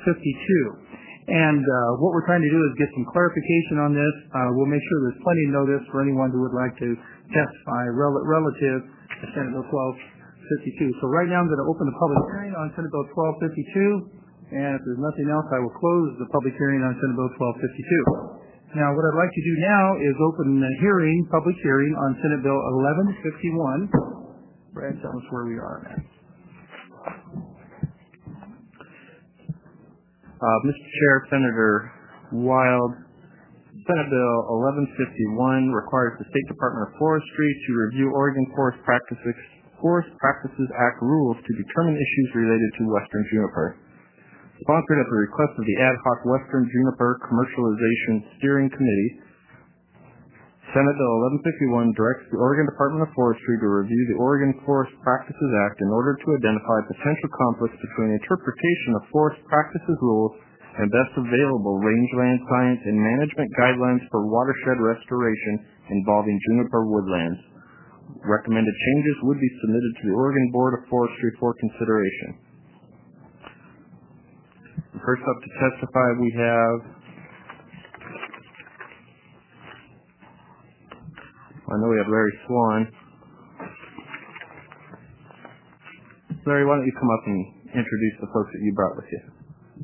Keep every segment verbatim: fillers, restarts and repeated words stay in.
fifty-two. And uh, what we're trying to do is get some clarification on this. Uh, we'll make sure there's plenty of notice for anyone who would like to testify rel- relative to Senate Bill twelve fifty-two. So right now I'm going to open the public hearing on Senate Bill twelve fifty-two. And if there's nothing else, I will close the public hearing on Senate Bill twelve fifty-two. Now, what I'd like to do now is open the hearing, public hearing on Senate Bill eleven fifty-one. Brad, tell us where we are now. Uh, Mister Chair, Senator Wild, Senate Bill eleven fifty-one requires the State Department of Forestry to review Oregon Forest Practices, Forest Practices Act rules to determine issues related to western juniper. Sponsored at the request of the Ad Hoc Western Juniper Commercialization Steering Committee, Senate Bill eleven fifty-one directs the Oregon Department of Forestry to review the Oregon Forest Practices Act in order to identify potential conflicts between interpretation of forest practices rules and best available rangeland science and management guidelines for watershed restoration involving juniper woodlands. Recommended changes would be submitted to the Oregon Board of Forestry for consideration. First up to testify, we have I know we have Larry Swan. Larry, why don't you come up and introduce the folks that you brought with you?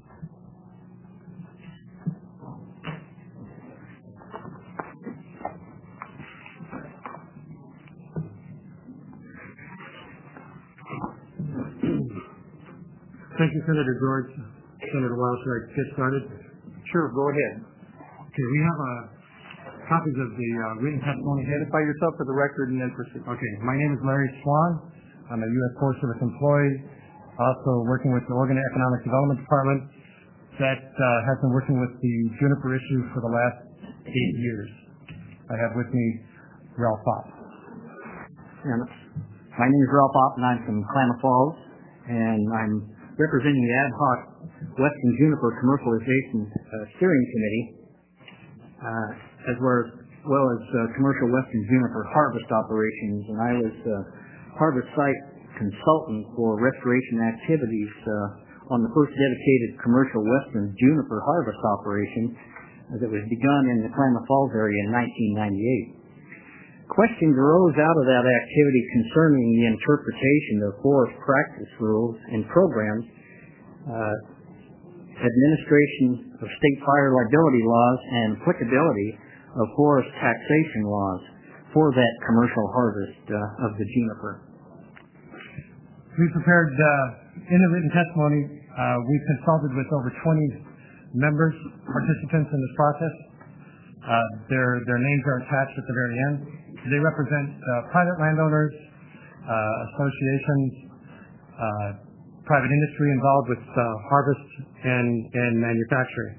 Thank you, Senator George. Senator Wild, should I get started? Sure, go ahead. Okay, we have a copies of the uh, written testimony. Identify yourself for the record and then proceed. Okay, my name is Larry Swan. I'm a U S Forest Service employee, also working with the Oregon Economic Development Department that uh, has been working with the juniper issue for the last eight years. I have with me Ralph Opp. And my name is Ralph Opp, and I'm from Klamath Falls, and I'm representing the Ad Hoc Western Juniper Commercialization uh, Steering Committee, uh, as well as, well as uh, commercial western juniper harvest operations. And I was uh, harvest site consultant for restoration activities uh, on the first dedicated commercial western juniper harvest operation that was begun in the Klamath Falls area in nineteen ninety-eight. Questions arose out of that activity concerning the interpretation of forest practice rules and programs, uh, administration of state fire liability laws, and applicability of forest taxation laws for that commercial harvest uh, of the juniper. We prepared, uh, in the written testimony, uh, we consulted with over twenty members, participants in this process. Uh, their, their names are attached at the very end. They represent uh, private landowners, uh, associations, uh, private industry involved with uh, harvest and, and manufacturing.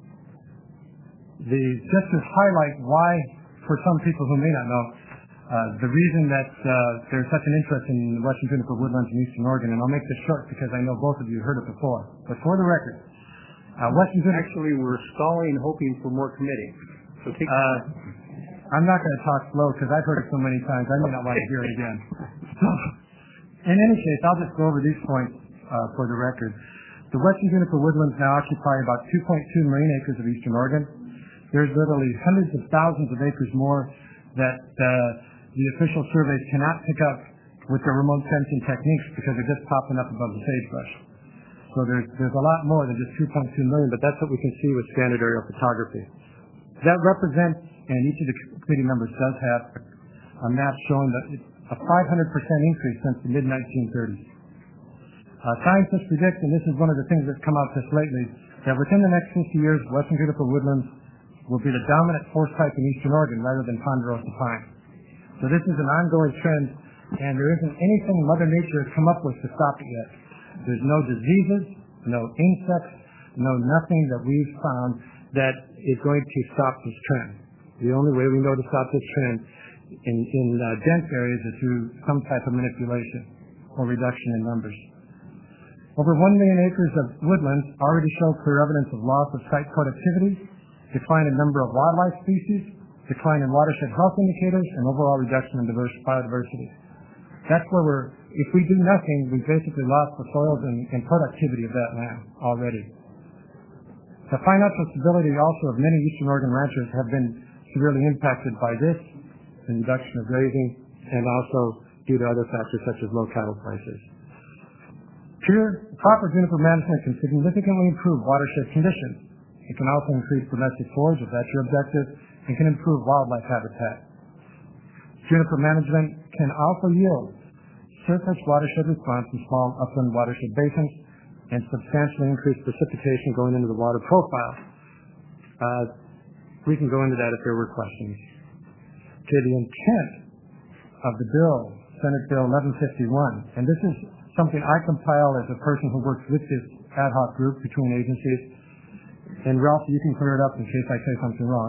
The, just to highlight why, for some people who may not know, uh, the reason that uh, there's such an interest in western juniper woodlands in eastern Oregon, and I'll make this short because I know both of you heard it before, but for the record, uh, western juniper... Actually, we're stalling, hoping for more committee. So take uh, I'm not going to talk slow because I've heard it so many times, I may not want to hear it again. So, in any case, I'll just go over these points uh, for the record. The western juniper woodlands now occupy about two point two million acres of eastern Oregon. There's literally hundreds of thousands of acres more that uh, the official surveys cannot pick up with their remote sensing techniques because they're just popping up above the sagebrush. So there's, there's a lot more than just two point two million, but that's what we can see with standard aerial photography. That represents, and each of the committee members does have, a map showing that a five hundred percent increase since the mid nineteen thirties. Uh, scientists predict, and this is one of the things that's come out just lately, that within the next fifty years, western juniper woodlands will be the dominant forest type in eastern Oregon rather than ponderosa pine. So this is an ongoing trend, and there isn't anything Mother Nature has come up with to stop it yet. There's no diseases, no insects, no nothing that we've found that is going to stop this trend. The only way we know to stop this trend in, in uh, dense areas is through some type of manipulation or reduction in numbers. Over one million acres of woodlands already show clear evidence of loss of site productivity, decline in number of wildlife species, decline in watershed health indicators, and overall reduction in diverse biodiversity. That's where we're, if we do nothing, we've basically lost the soils and, and productivity of that land already. The financial stability also of many Eastern Oregon ranchers have been severely impacted by this, the reduction of grazing, and also due to other factors such as low cattle prices. Pure, proper juniper management can significantly improve watershed conditions. It can also increase domestic forage, if that's your objective, and can improve wildlife habitat. Juniper management can also yield surface watershed response in small upland watershed basins and substantially increase precipitation going into the water profile. Uh, we can go into that if there were questions. Okay, the intent of the bill, Senate Bill eleven fifty-one, and this is something I compile as a person who works with this ad hoc group between agencies, and Ralph, you can clear it up in case I say something wrong,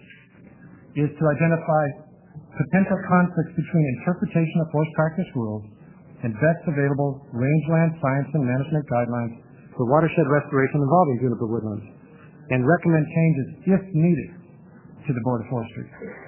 is to identify potential conflicts between interpretation of forest practice rules and best available rangeland science and management guidelines for watershed restoration involving juniper woodlands, and recommend changes, if needed, to the Board of Forestry.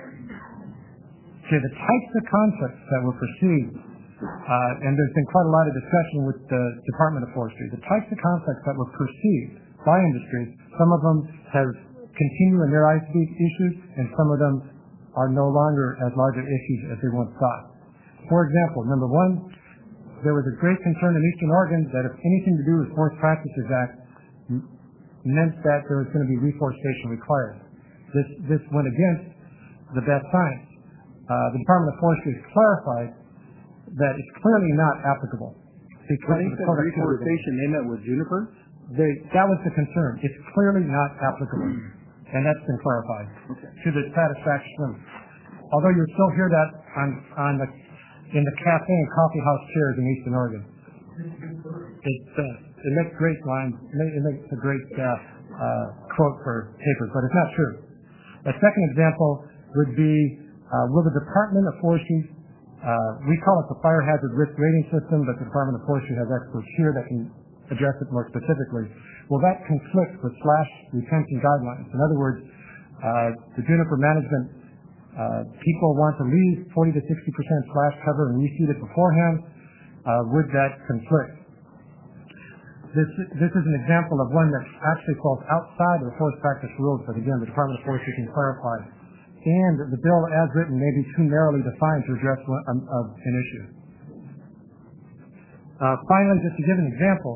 Okay, the types of conflicts that were perceived, uh, and there's been quite a lot of discussion with the Department of Forestry, the types of conflicts that were perceived by industries, some of them have continued in their I C B issues, and some of them are no longer as large of issues as they once thought. For example, number one, there was a great concern in Eastern Oregon that if anything to do with Forest Practices Act m- meant that there was going to be reforestation required. This, this went against the best science. Uh, the Department of Forestry has clarified that it's clearly not applicable. When they said reforestation, they meant with juniper? They, that was the concern. It's clearly not applicable, and that's been clarified Okay. to the satisfaction. Although you'll still hear that on, on the, in the cafe and coffee house chairs in Eastern Oregon. It's, uh, it makes great lines, it makes a great uh, uh, quote for papers, but it's not true. A second example would be, uh, will the Department of Forestry, uh, we call it the Fire Hazard Risk Rating System, but the Department of Forestry has experts here that can address it more specifically. Will that conflict with slash retention guidelines? In other words, uh, the juniper management, uh, people want to leave forty to sixty percent slash cover and reseed it beforehand. Uh, would that conflict? This, this is an example of one that actually falls outside of the forest practice rules, but again, the Department of Forestry can clarify. And the bill as written may be too narrowly defined to address one, um, of an issue. Uh, finally, just to give an example,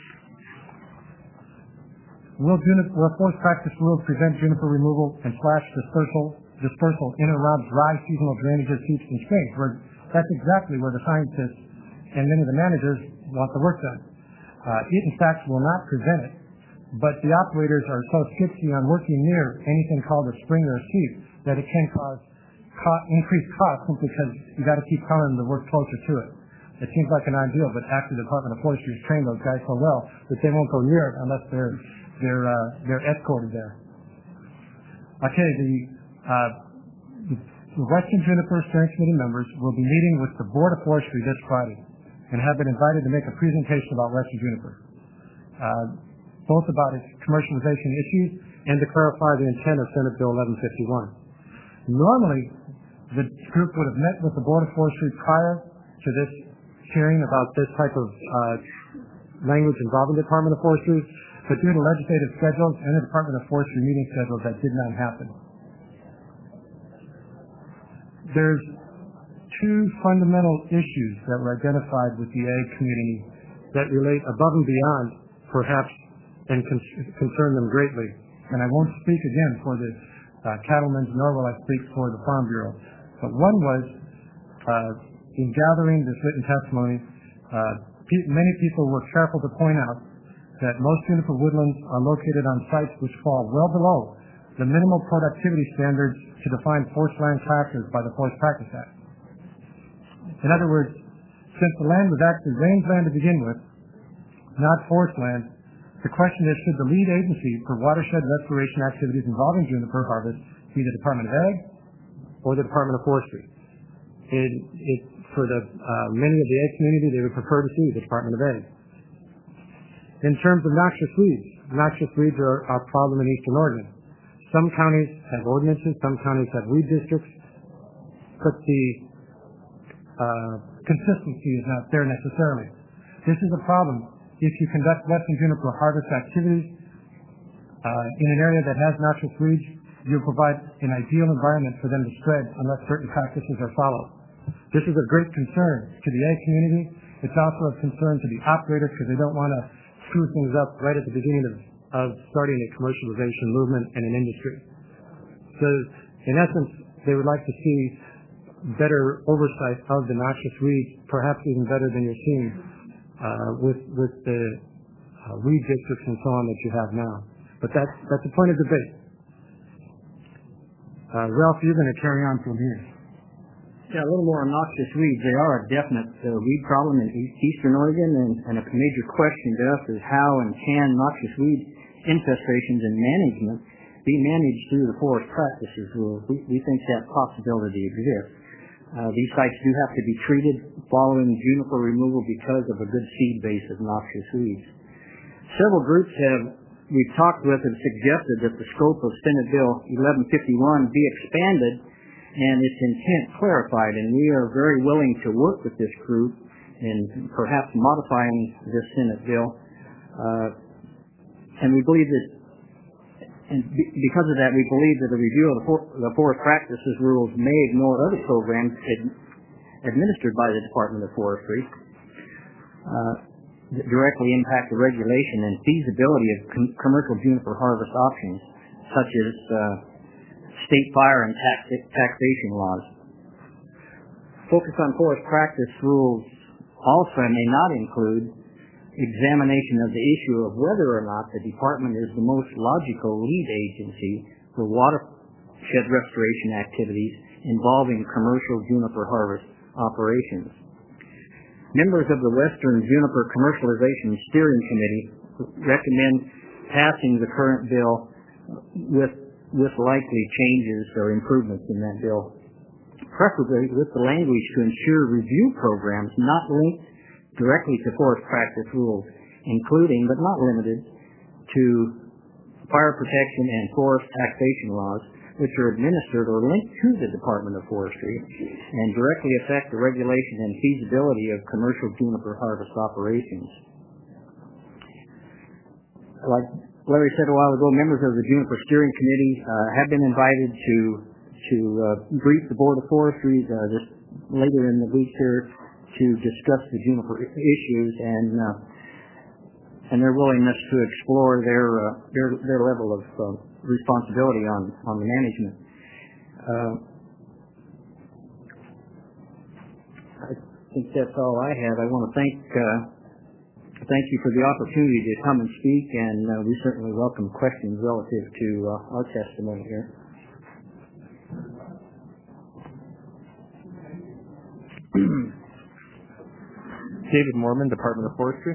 will, juniper, will forest practice rules prevent juniper removal and slash dispersal, dispersal in and around dry seasonal drainages, seeps, and springs? Where that's exactly where the scientists and many of the managers want the work done. Uh, it, in fact, will not prevent it, but the operators are so skitsy on working near anything called a spring or a seep that it can cause co- increased costs simply because you got to keep telling them to work closer to it. It seems like an ideal, but actually the Department of Forestry has trained those guys so well that they won't go near it unless they're they're uh, they're escorted there. Okay, the, uh, the Western Juniper Steering Committee members will be meeting with the Board of Forestry this Friday and have been invited to make a presentation about Western Juniper, uh, both about its commercialization issues and to clarify the intent of Senate Bill eleven fifty-one. Normally, the group would have met with the Board of Forestry prior to this hearing about this type of uh, language involving the Department of Forestry, but due to legislative schedules and the Department of Forestry meeting schedules, that did not happen. There's two fundamental issues that were identified with the Ag community that relate above and beyond, perhaps, and con- concern them greatly. And I won't speak again for the uh, cattlemen, nor will I speak for the Farm Bureau. But one was, uh, in gathering this written testimony, uh, pe- many people were careful to point out that most juniper woodlands are located on sites which fall well below the minimal productivity standards to define forest land classes by the Forest Practice Act. In other words, since the land was actually rangeland to begin with, not forest land, the question is, should the lead agency for watershed restoration activities involving juniper harvest be the Department of Ag or the Department of Forestry? It, it, for the, uh, many of the Ag community, they would prefer to see the Department of Ag. In terms of noxious weeds, noxious weeds are a problem in Eastern Oregon. Some counties have ordinances, some counties have weed districts, but the uh, consistency is not there necessarily. This is a problem if you conduct Western juniper harvest activities Uh, in an area that has noxious weeds, you provide an ideal environment for them to spread unless certain practices are followed. This is a great concern to the ag community. It's also a concern to the operators because they don't want to screw things up right at the beginning of, of starting a commercialization movement in an industry. So, in essence, they would like to see better oversight of the noxious weeds, perhaps even better than you're seeing uh, with with the uh, weed districts and so on that you have now. But that's that's a point of debate. Uh, Ralph, you're going to carry on from here. Yeah, a little more on noxious weeds. They are a definite uh, weed problem in east, eastern Oregon, and, and a major question to us is how and can noxious weed infestations and management be managed through the forest practices rule. We, we think that possibility exists. Uh, these sites do have to be treated following juniper removal because of a good seed base of noxious weeds. Several groups have we've talked with have suggested that the scope of Senate Bill eleven fifty-one be expanded and its intent clarified, and we are very willing to work with this group in perhaps modifying this Senate bill. Uh, and we believe that, and be- because of that, we believe that a review of the, for- the forest practices rules may ignore other programs ad- administered by the Department of Forestry uh, that directly impact the regulation and feasibility of com- commercial juniper harvest options, such as uh, state fire and tax- taxation laws. Focus on forest practice rules also may not include examination of the issue of whether or not the department is the most logical lead agency for watershed restoration activities involving commercial juniper harvest operations. Members of the Western Juniper Commercialization Steering Committee recommend passing the current bill with with likely changes or improvements in that bill, preferably with the language to ensure review programs not linked directly to forest practice rules, including but not limited to fire protection and forest taxation laws, which are administered or linked to the Department of Forestry and directly affect the regulation and feasibility of commercial juniper harvest operations. Like Larry said a while ago, members of the Juniper Steering Committee uh, have been invited to to uh, brief the Board of Forestry uh, just later in the week here to discuss the juniper issues and uh, and their willingness to explore their uh, their their level of uh, responsibility on on the management. Uh, I think that's all I have. I want to thank. Uh, Thank you for the opportunity to come and speak, and uh, we certainly welcome questions relative to uh, our testimony here. David Mormon, Department of Forestry.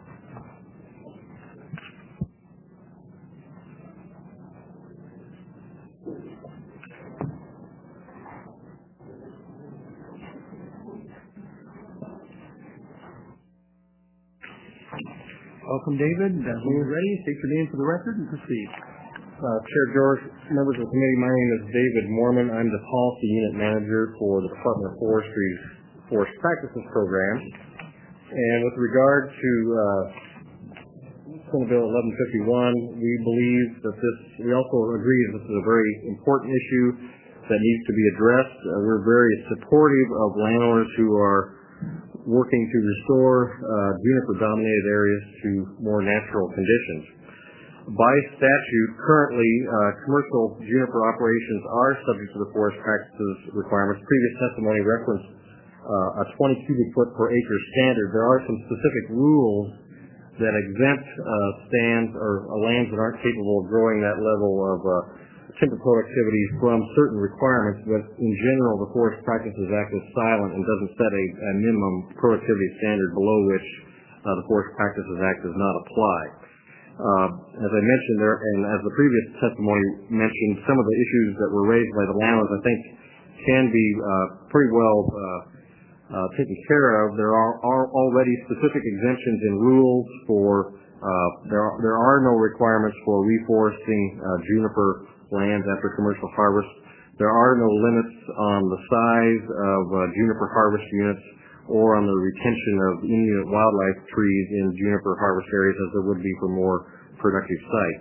Welcome, David. Uh, when you're ready, state your name for the record and proceed. Uh, Chair George, members of the committee, my name is David Mormon. I'm the Policy Unit Manager for the Department of Forestry's Forest Practices Program. And with regard to uh, Senate Bill eleven fifty-one, we believe that this, we also agree that this is a very important issue that needs to be addressed. Uh, we're very supportive of landowners who are working to restore uh, juniper-dominated areas to more natural conditions. By statute, currently, uh, commercial juniper operations are subject to the forest practices requirements. Previous testimony referenced uh, a twenty cubic foot per acre standard. There are some specific rules that exempt uh, stands or uh, lands that aren't capable of growing that level of uh, timber productivity from certain requirements, but in general, the Forest Practices Act is silent and doesn't set a, a minimum productivity standard below which uh, the Forest Practices Act does not apply. Uh, as I mentioned there, and as the previous testimony mentioned, some of the issues that were raised by the landowners, I think, can be uh, pretty well uh, uh, taken care of. There are, are already specific exemptions and rules for. Uh, there are there are no requirements for reforesting uh, juniper lands after commercial harvest. There are no limits on the size of uh, juniper harvest units or on the retention of in-unit wildlife trees in juniper harvest areas as there would be for more productive sites.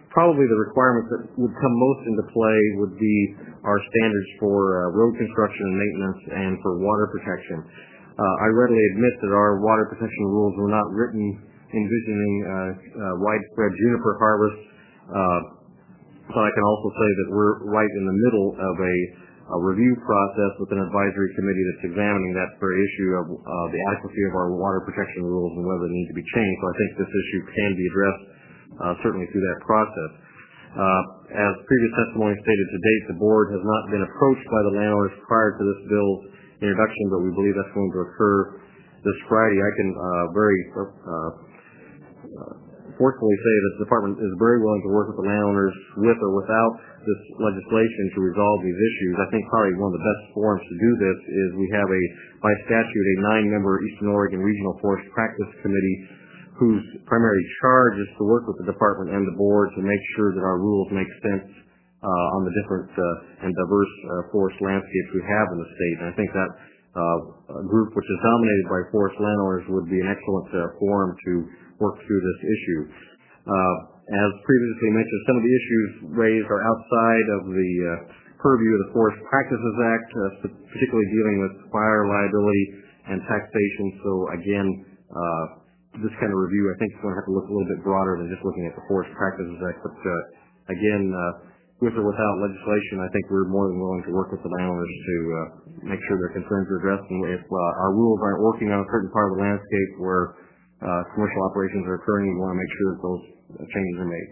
probably the requirements that would come most into play would be our standards for uh, road construction and maintenance and for water protection. Uh, I readily admit that our water protection rules were not written envisioning uh, uh, widespread juniper harvest, uh, but I can also say that we're right in the middle of a, a review process with an advisory committee that's examining that very issue of uh, the adequacy of our water protection rules and whether they need to be changed. So I think this issue can be addressed uh, certainly through that process. Uh, as previous testimony stated to date, the board has not been approached by the landowners prior to this bill's introduction, but we believe that's going to occur this Friday. I can uh, very uh, uh, forcefully say that the department is very willing to work with the landowners with or without this legislation to resolve these issues. I think probably one of the best forums to do this is we have a, by statute, a nine-member Eastern Oregon Regional Forest Practice Committee whose primary charge is to work with the department and the board to make sure that our rules make sense uh, on the different uh, and diverse uh, forest landscapes we have in the state. And I think that uh, group, which is dominated by forest landowners, would be an excellent uh, forum to work through this issue. Uh, as previously mentioned, some of the issues raised are outside of the uh, purview of the Forest Practices Act, uh, particularly dealing with fire liability and taxation. So again, uh, this kind of review, I think, is going to have to look a little bit broader than just looking at the Forest Practices Act. But uh, again, uh, with or without legislation, I think we're more than willing to work with the landowners to uh, make sure their concerns are addressed. And if uh, our rules aren't working on a certain part of the landscape where uh, commercial operations are occurring, we want to make sure that those uh, changes are made.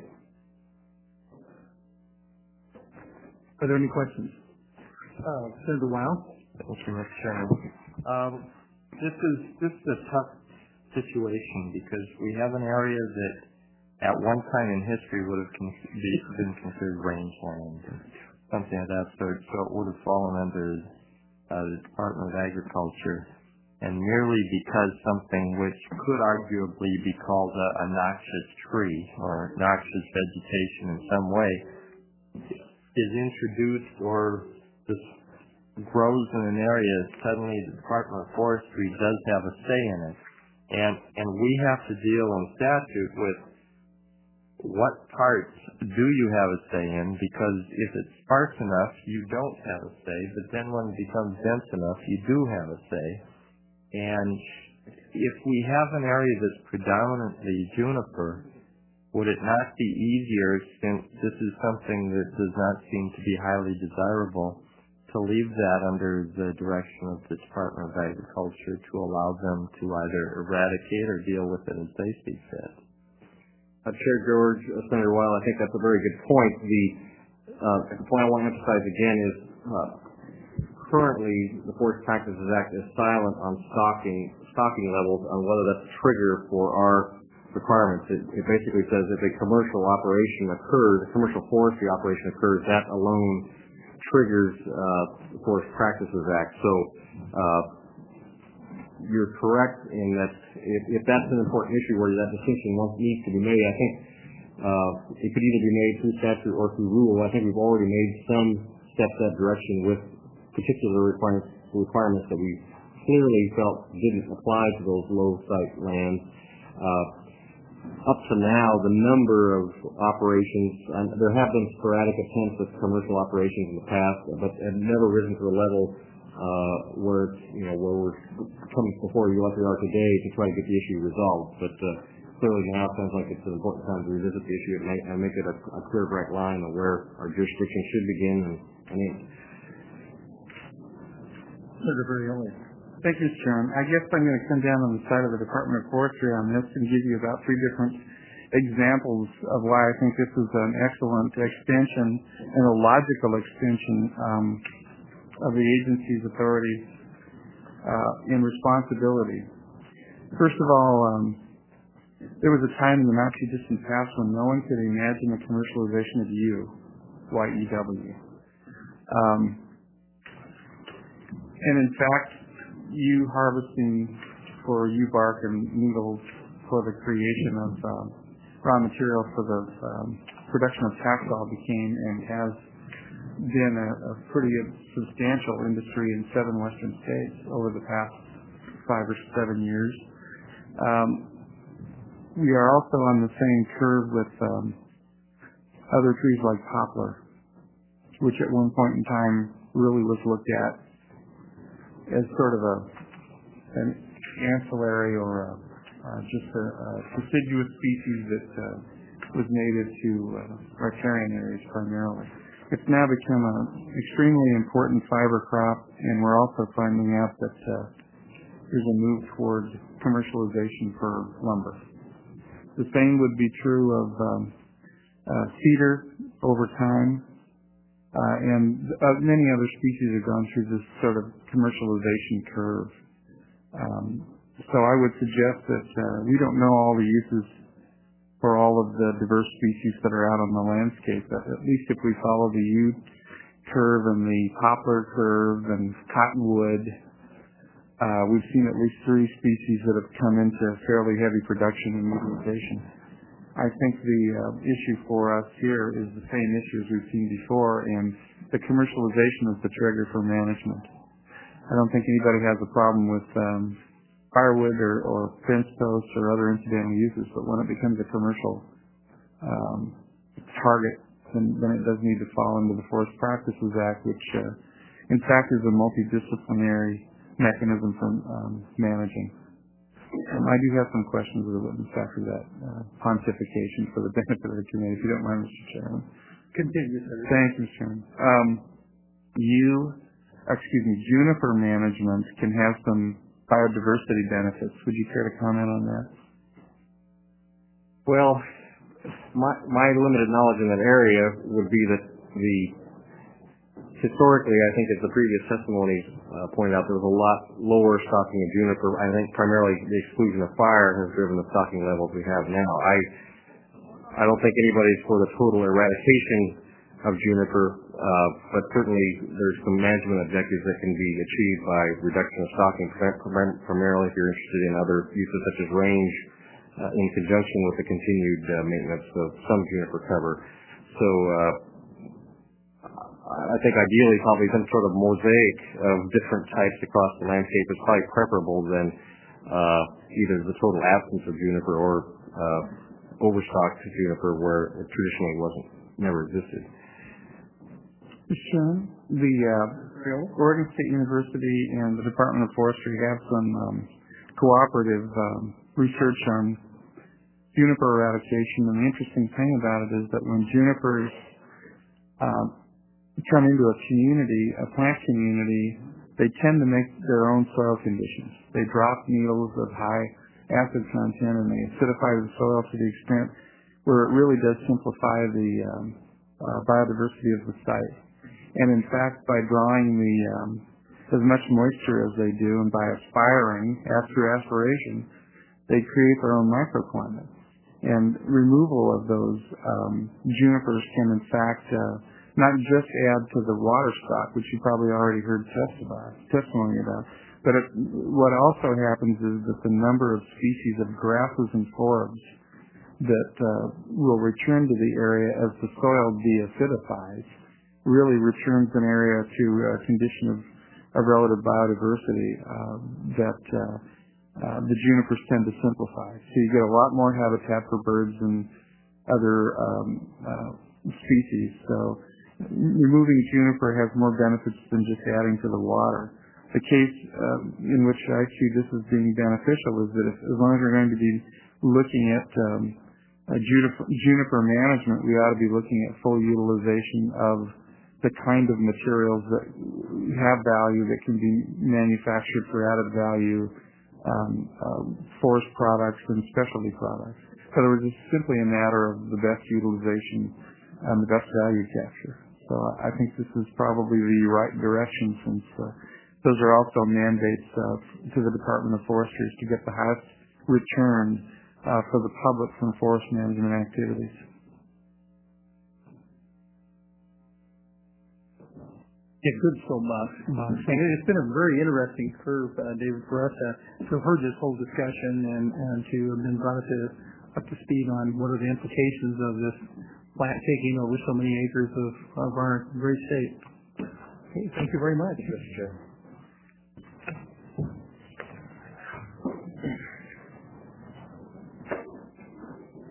Are there any questions? Uh, Senator Weil? Thank you, Mister Chairman. Um, this is this is a tough situation because we have an area that at one time in history would have con- be, been considered rangeland, something of that sort, so it would have fallen under uh, the Department of Agriculture. And merely because something which could arguably be called a, a noxious tree or noxious vegetation in some way is introduced or this grows in an area, suddenly the Department of Forestry does have a say in it. And and we have to deal in statute with what parts do you have a say in, because if it's sparse enough, you don't have a say, but then when it becomes dense enough, you do have a say. And if we have an area that's predominantly juniper, would it not be easier, since this is something that does not seem to be highly desirable, to leave that under the direction of the Department of Agriculture to allow them to either eradicate or deal with it as they see fit? Uh, Chair George, uh, Senator Weil, I think that's a very good point. The, uh, the point I want to emphasize again is uh, currently the Forest Practices Act is silent on stocking stocking levels on whether that's a trigger for our requirements. It, it basically says if a commercial operation occurs, a commercial forestry operation occurs, that alone triggers uh, the Forest Practices Act. So uh, you're correct in that if, if that's an important issue where that distinction needs to be made, I think uh, it could either be made through statute or through rule. I think we've already made some steps that direction with particular requirements, requirements that we clearly felt didn't apply to those low site lands. Uh, up to now, the number of operations, and there have been sporadic attempts at commercial operations in the past, but have never risen to the level uh, where it's, you know, where we're coming before you like we are today to try to get the issue resolved. But uh, clearly now it sounds like it's an important time to revisit the issue and make, and make it a, a clear, bright line of where our jurisdiction should begin and, and end. Senator Berrioli. Thank you, Mister Chairman. I guess I'm going to come down on the side of the Department of Forestry on this and give you about three different examples of why I think this is an excellent extension and a logical extension um, of the agency's authority uh, and responsibility. First of all, um, there was a time in the not too distant past when no one could imagine the commercialization of yew, Y E W. Um, and in fact, yew harvesting for yew bark and needles for the creation of um, raw material for the um, production of Taxol became and has been a, a pretty substantial industry in seven western states over the past five or seven years. Um, we are also on the same curve with um, other trees like poplar, which at one point in time really was looked at as sort of a an ancillary or a, uh, just a, a deciduous species that uh, was native to uh, riparian areas primarily. It's now become an extremely important fiber crop, and we're also finding out that uh, there's a move towards commercialization for lumber. The same would be true of um, uh, cedar over time, uh, and uh, many other species have gone through this sort of commercialization curve. Um, so I would suggest that uh, we don't know all the uses for all of the diverse species that are out on the landscape, but at least if we follow the yew curve and the poplar curve and cottonwood, uh, we've seen at least three species that have come into fairly heavy production and utilization. I think the uh, issue for us here is the same issue as we've seen before, and the commercialization is the trigger for management. I don't think anybody has a problem with um, firewood or, or fence posts or other incidental uses, but when it becomes a commercial um, target, then, then it does need to fall into the Forest Practices Act, which uh, in fact is a multidisciplinary mechanism for um, managing. Um, I do have some questions of the witness after that uh, pontification for the benefit of the committee, if you don't mind, Mister Chairman. Continue, sir. Thank you, Mister Chairman. Um, you, excuse me, juniper management can have some biodiversity benefits. Would you care to comment on that? Well, my, my limited knowledge in that area would be that the historically, I think as the previous testimony uh, pointed out, there was a lot lower stocking of juniper. I think primarily the exclusion of fire has driven the stocking levels we have now. I I don't think anybody's for the total eradication of juniper, uh, but certainly there's some management objectives that can be achieved by reduction of stocking, primarily if you're interested in other uses such as range, uh, in conjunction with the continued uh, maintenance of some juniper cover. So uh, I think ideally probably some sort of mosaic of different types across the landscape is probably preferable than uh, either the total absence of juniper or uh, overstocked juniper where it traditionally wasn't, never existed. Mister Chairman, the uh, Oregon State University and the Department of Forestry have some um, cooperative um, research on juniper eradication, and the interesting thing about it is that when junipers uh, come into a community, a plant community, they tend to make their own soil conditions. They drop needles of high acid content and they acidify the soil to the extent where it really does simplify the um, uh, biodiversity of the site. And in fact, by drawing the um, as much moisture as they do, and by aspiring after aspiration, they create their own microclimate. And removal of those um, junipers can, in fact, uh, not just add to the water stock, which you probably already heard testify, testimony about, but it, what also happens is that the number of species of grasses and forbs that uh, will return to the area as the soil deacidifies really returns an area to a condition of, of relative biodiversity uh, that uh, uh, the junipers tend to simplify. So you get a lot more habitat for birds and other um, uh, species. So removing juniper has more benefits than just adding to the water. The case uh, in which I see this as being beneficial is that if, as long as we're going to be looking at um, a juniper, juniper management, we ought to be looking at full utilization of the kind of materials that have value that can be manufactured for added value, um, uh, forest products and specialty products. So it was just simply a matter of the best utilization and the best value capture. So I think this is probably the right direction, since uh, those are also mandates uh, to the Department of Forestry to get the highest return uh, for the public from forest management activities. Yeah, good soapbox. It's been a very interesting curve, uh, David, for us uh, to have heard this whole discussion and, and to have been brought up to, up to speed on what are the implications of this plant taking over so many acres of, of our great state. Okay, thank you very much. Mister Chair.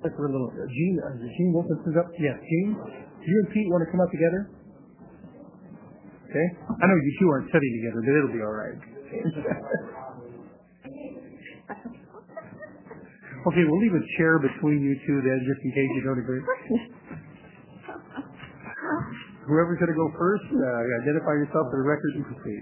like we're a little, uh, Gene, uh, Gene Wilkinson's up. Yes, Gene, you and Pete want to come up together? Okay. I know you two aren't studying together, but it'll be all right. Okay, we'll leave a chair between you two then, just in case you don't agree. Whoever's going to go first, uh, identify yourself for the record and proceed.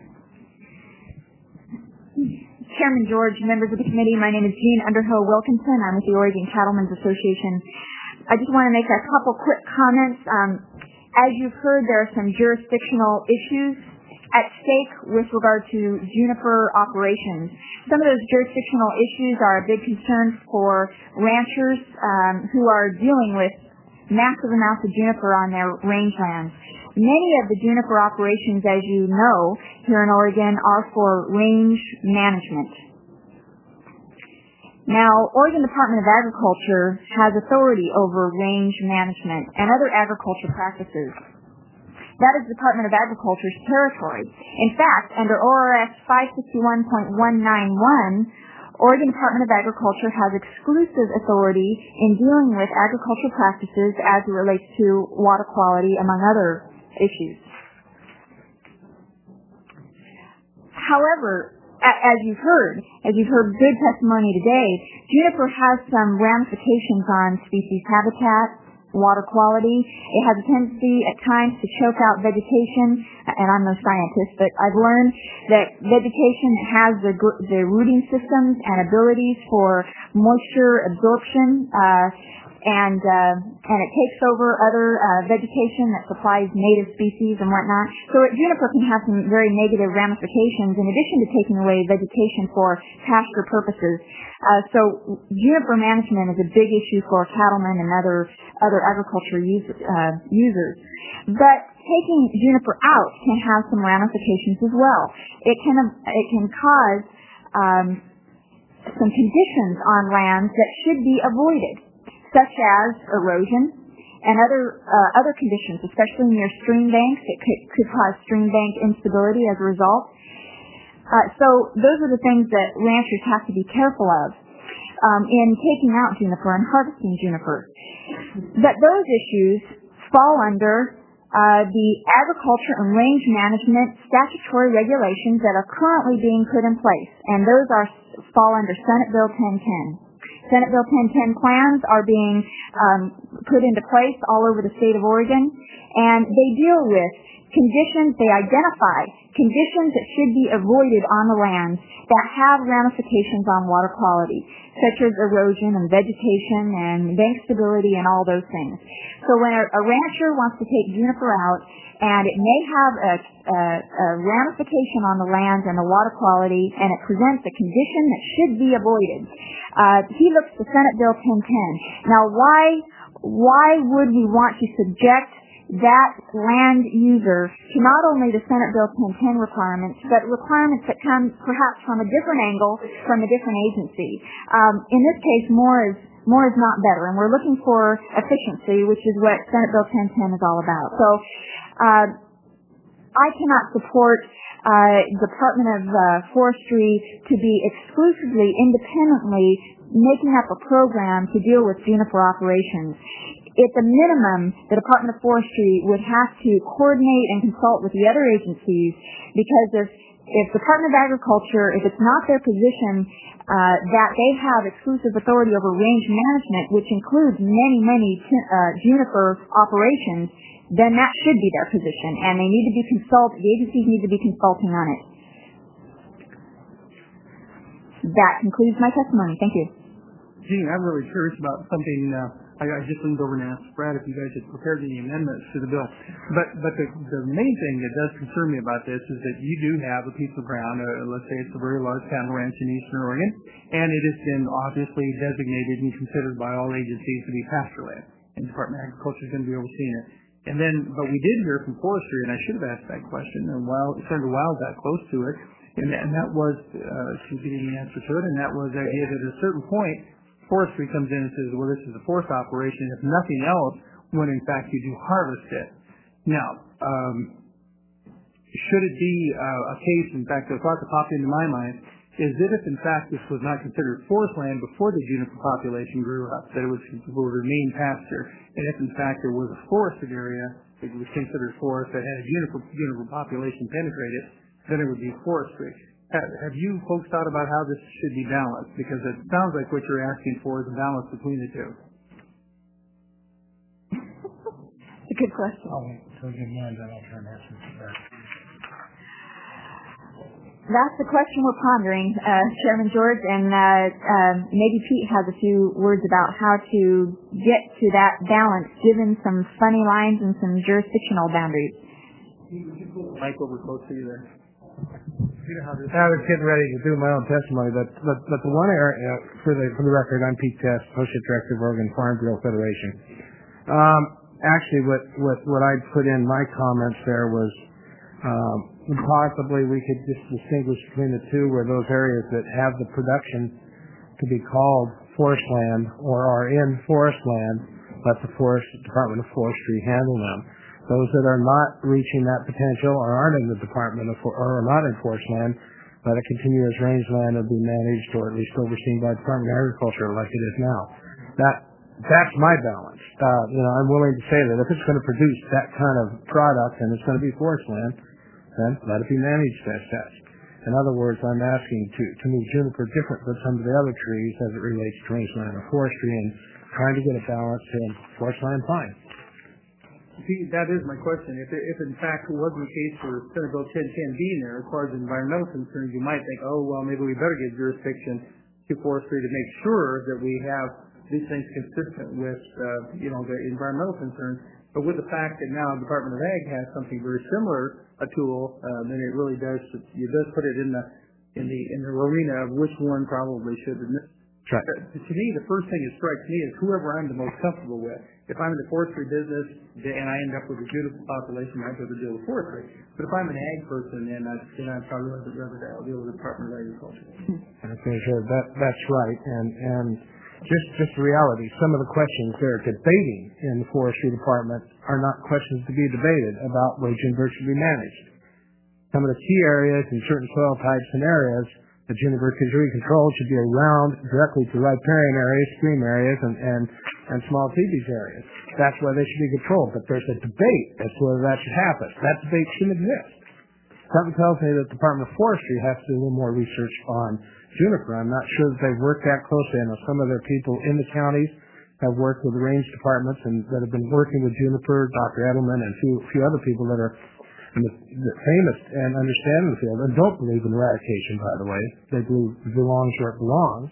Chairman George, members of the committee, my name is Jean Underhill Wilkinson. I'm with the Oregon Cattlemen's Association. I just want to make a couple quick comments. Um, as you've heard, there are some jurisdictional issues at stake with regard to juniper operations. Some of those jurisdictional issues are a big concern for ranchers um, who are dealing with massive amounts of juniper on their rangelands. Many of the juniper operations, as you know, here in Oregon are for range management. Now, Oregon Department of Agriculture has authority over range management and other agriculture practices. That is the Department of Agriculture's territory. In fact, under O R S five sixty-one point one nine one, Oregon Department of Agriculture has exclusive authority in dealing with agricultural practices as it relates to water quality, among other issues. However, as you've heard, as you've heard good testimony today, juniper has some ramifications on species habitat, water quality. It has a tendency at times to choke out vegetation, and I'm no scientist, but I've learned that vegetation has the, the rooting systems and abilities for moisture absorption, uh, and uh, and it takes over other uh, vegetation that supplies native species and whatnot. So juniper can have some very negative ramifications in addition to taking away vegetation for pasture purposes. Uh, so juniper management is a big issue for cattlemen and other other agriculture use, uh, users. But taking juniper out can have some ramifications as well. It can it can cause um, some conditions on lands that should be avoided, such as erosion and other uh, other conditions, especially near stream banks. It could, could cause stream bank instability as a result. Uh, so those are the things that ranchers have to be careful of um, in taking out juniper and harvesting juniper. But those issues fall under uh, the agriculture and range management statutory regulations that are currently being put in place, and those are fall under Senate Bill ten ten. Senate Bill ten ten plans are being um, put into place all over the state of Oregon, and they deal with conditions, they identify conditions that should be avoided on the lands that have ramifications on water quality, such as erosion and vegetation and bank stability and all those things. So when a, a rancher wants to take juniper out, and it may have a, a, a ramification on the land and the water quality, and it presents a condition that should be avoided, uh, he looks to Senate Bill ten ten. Now, why why would we want to subject that land user to not only the Senate Bill ten ten requirements, but requirements that come perhaps from a different angle, from a different agency? Um, in this case, more is more is not better, and we're looking for efficiency, which is what Senate Bill ten ten is all about. So, uh, I cannot support uh, Department of uh, Forestry to be exclusively, independently making up a program to deal with juniper operations. At the minimum, the Department of Forestry would have to coordinate and consult with the other agencies, because if, if the Department of Agriculture, if it's not their position uh, that they have exclusive authority over range management, which includes many, many uh, juniper operations, then that should be their position, and they need to be consult. The agencies need to be consulting on it. That concludes my testimony. Thank you. Gene, I'm really curious about something. Uh, I, I just leaned over and asked Brad if you guys had prepared any amendments to the bill. But but the, the main thing that does concern me about this is that you do have a piece of ground, uh, let's say it's a very large cattle ranch in eastern Oregon, and it has been obviously designated and considered by all agencies to be pasture land, and the Department of Agriculture is going to be overseeing it. And then, but we did hear from forestry, and I should have asked that question, and while Senator Wild got close to it, and, and that was, uh, she gave the answer to it, and that was the idea that at a certain point, forestry comes in and says, well, this is a forest operation, if nothing else, when in fact you do harvest it. Now, um, should it be uh, a case, in fact, the thought that popped into my mind, is that if in fact this was not considered forest land before the juniper population grew up, that it was will remain pasture, and if in fact there was a forested area that was considered forest that had a juniper, juniper population penetrated, then it would be forestry. Have, have you folks thought about how this should be balanced? Because it sounds like what you're asking for is a balance between the two. It's a good question. I'll wait until you get mine, then I'll try and answer that. That's the question we're pondering, uh, Chairman George, and uh, uh, maybe Pete has a few words about how to get to that balance, given some funny lines and some jurisdictional boundaries. Mike, over close to you there. I was getting ready to do my own testimony, but but, but the one area, for the for the record, I'm Pete Test, Associate Director of Oregon Farm Bureau Federation. Um, actually, what what what I put in my comments there was. Um, Possibly we could just distinguish between the two, where those areas that have the production to be called forest land or are in forest land, let the Forest Department of Forestry handle them. Those that are not reaching that potential or aren't in the Department of or are not in forest land, let it continue as rangeland and be managed or at least overseen by the Department of Agriculture like it is now. That that's my balance. Uh, you know, I'm willing to say that if it's going to produce that kind of product and it's going to be forest land, then let it be managed as such. In other words, I'm asking to, to move juniper different than some of the other trees as it relates to rangeland or forestry and trying to get a balance in forest land fine. See, that is my question. If, if in fact it wasn't the case for Senate Bill ten ten being there, as far as environmental concerns, you might think, oh, well, maybe we better give jurisdiction to forestry to make sure that we have these things consistent with, uh, you know, the environmental concerns. But with the fact that now the Department of Ag has something very similar, a tool, uh, then it really does, it does put it in the, in the, in the arena of which one probably should admit. Right. Uh, to me, the first thing that strikes me is whoever I'm the most comfortable with. If I'm in the forestry business and I end up with a beautiful population, I'd rather deal with forestry. But if I'm an ag person, then I'd, then I'd probably rather deal with the Department of Agriculture. Okay, sure. That, that's right. And, and just, just the reality, some of the questions they're debating in the forestry department are not questions to be debated about where juniper should be managed. Some of the key areas in certain soil types and areas that juniper should be controlled should be around directly to riparian areas, stream areas, and, and, and small teepees areas. That's why they should be controlled. But there's a debate as to whether that should happen. That debate shouldn't exist. Something tells me that the Department of Forestry has to do a little more research on juniper. I'm not sure that they've worked that closely. I know some of their people in the counties have worked with the range departments and that have been working with juniper, Doctor Edelman, and a few, few other people that are in the, the famous and understand the field and don't believe in eradication, by the way. They believe it belongs where it belongs.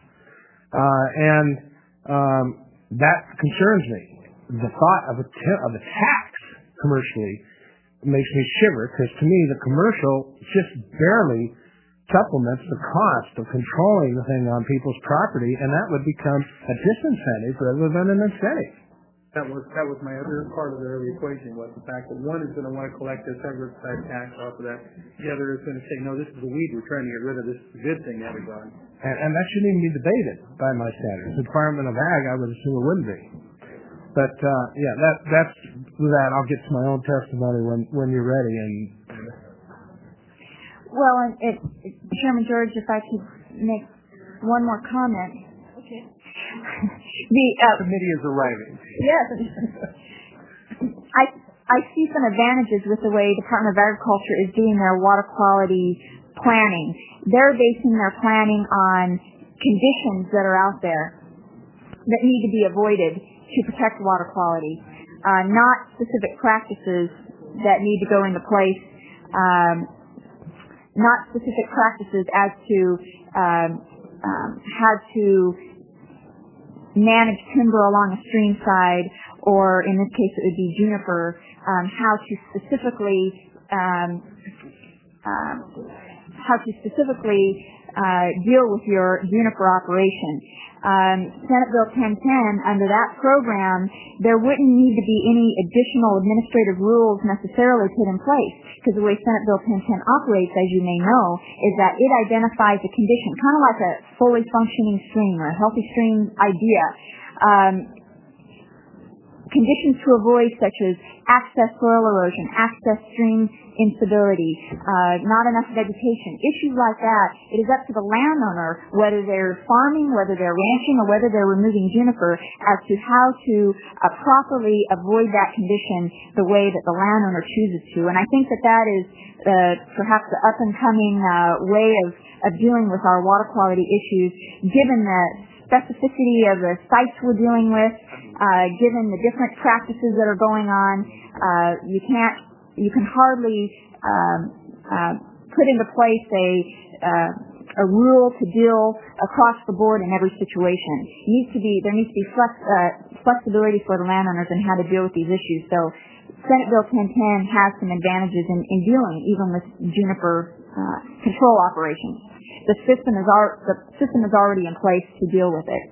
Uh, and um, that concerns me. The thought of a, t- of a tax commercially makes me shiver, because to me the commercial just barely supplements the cost of controlling the thing on people's property, and that would become a disincentive rather than an incentive. That was that was my other part of the equation, was the fact that one is going to want to collect this herbicide tax off of that. The other is going to say, no, this is a weed we're trying to get rid of. This is a good thing that we've done. And, and that shouldn't even be debated by my standards. The Department of Ag, I would assume it wouldn't be. But uh, yeah, that that's that. I'll get to my own testimony when when you're ready. And well, and it, it, Chairman George, if I could make one more comment. Okay. the uh, committee is arriving. Yes. I I see some advantages with the way Department of Agriculture is doing their water quality planning. They're basing their planning on conditions that are out there that need to be avoided to protect water quality, uh, not specific practices that need to go into place, um, not specific practices as to um, um, how to manage timber along a stream side, or in this case it would be juniper, um, how to specifically um, um, how to specifically uh, deal with your juniper operation. Um, Senate Bill ten ten, under that program, there wouldn't need to be any additional administrative rules necessarily put in place, because the way Senate Bill ten ten operates, as you may know, is that it identifies a condition, kind of like a fully functioning stream or a healthy stream idea. Um, conditions to avoid, such as access soil erosion, access stream instability, uh, not enough vegetation, issues like that. It is up to the landowner, whether they're farming, whether they're ranching, or whether they're removing juniper, as to how to uh, properly avoid that condition the way that the landowner chooses to. And I think that that is uh, perhaps the up-and-coming uh, way of, of dealing with our water quality issues, given the specificity of the sites we're dealing with, uh, given the different practices that are going on. Uh, you can't, you can hardly um, uh, put into place a uh, a rule to deal across the board in every situation. It needs to be, there needs to be flex, uh, flexibility for the landowners in how to deal with these issues. So Senate Bill ten ten has some advantages in, in dealing even with juniper uh, control operations. The system is al- the system is already in place to deal with it.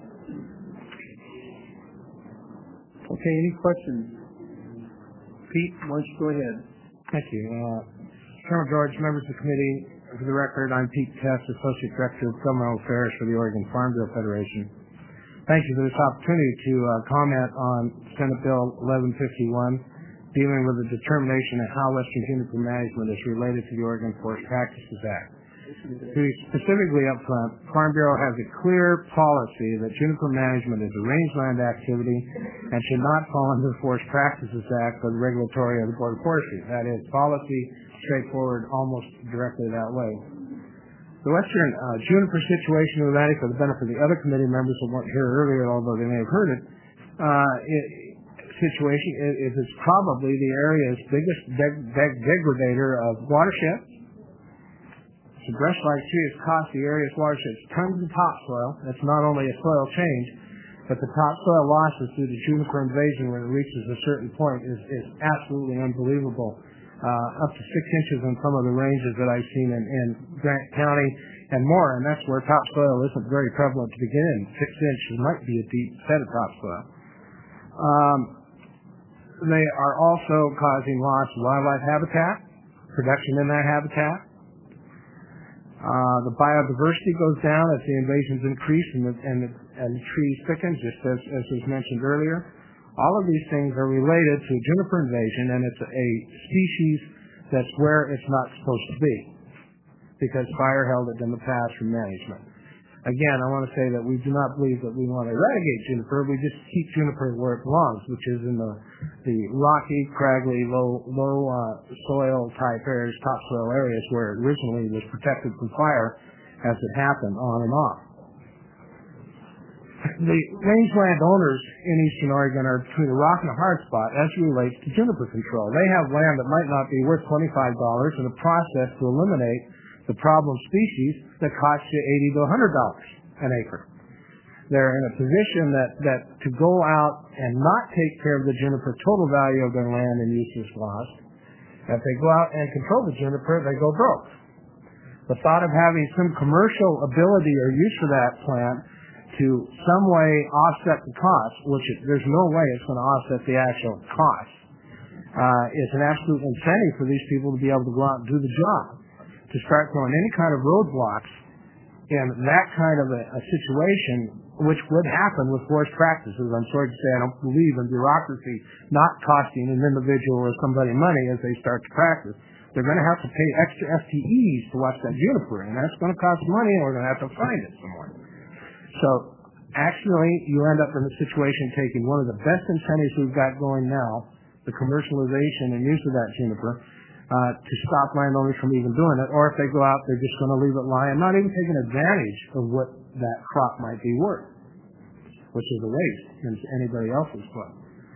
Okay, any questions? Pete, why don't you go ahead? Thank you. Uh, Colonel George, members of the committee, for the record, I'm Pete Test, Associate Director of Governmental Affairs for the Oregon Farm Bill Federation. Thank you for this opportunity to uh, comment on Senate Bill eleven fifty-one, dealing with the determination of how western juniper management is related to the Oregon Forest Practices Act. To be specifically up front, Farm Bureau has a clear policy that juniper management is a rangeland activity and should not fall under the Forest Practices Act or the regulatory of the Board of Forestry. That is policy, straightforward, almost directly that way. The western uh, juniper situation in Atlantic, for the benefit of the other committee members who weren't here earlier, although they may have heard it, uh, it situation is, is probably the area's biggest deg- deg- degradator of watersheds. The brush-like tree has cost the area's watersheds tons of topsoil. That's not only a soil change, but the topsoil losses due to juniper invasion when it reaches a certain point is, is absolutely unbelievable. Uh, up to six inches in some of the ranges that I've seen in, in Grant County and more, and that's where topsoil isn't very prevalent to begin in. Six inches might be a deep set of topsoil. Um, they are also causing loss of wildlife habitat, production in that habitat. Uh, the biodiversity goes down as the invasions increase and the, and the, and the trees thicken, just as, as was mentioned earlier. All of these things are related to juniper invasion, and it's a species that's where it's not supposed to be because fire held it in the past from management. Again, I want to say that we do not believe that we want to eradicate juniper. We just keep juniper where it belongs, which is in the the rocky, craggly, low low uh, soil type areas, topsoil areas where it originally was protected from fire as it happened on and off. The rangeland owners in eastern Oregon are between a rock and a hard spot as it relates to juniper control. They have land that might not be worth twenty-five dollars in a process to eliminate the problem species that costs you eighty to one hundred dollars an acre. They're in a position that, that to go out and not take care of the juniper, total value of their land and use is lost. If they go out and control the juniper, they go broke. The thought of having some commercial ability or use for that plant to some way offset the cost, which it, there's no way it's going to offset the actual cost, uh, is an absolute incentive for these people to be able to go out and do the job. To start throwing any kind of roadblocks in that kind of a, a situation, which would happen with forest practices. I'm sorry to say I don't believe in bureaucracy not costing an individual or somebody money as they start to practice. They're going to have to pay extra F T Es to watch that juniper, and that's going to cost money, and we're going to have to find it somewhere. So actually, you end up in a situation taking one of the best incentives we've got going now, the commercialization and use of that juniper, Uh, to stop landowners from even doing it, or if they go out, they're just going to leave it lie and not even taking advantage of what that crop might be worth, which is a waste in anybody else's crop.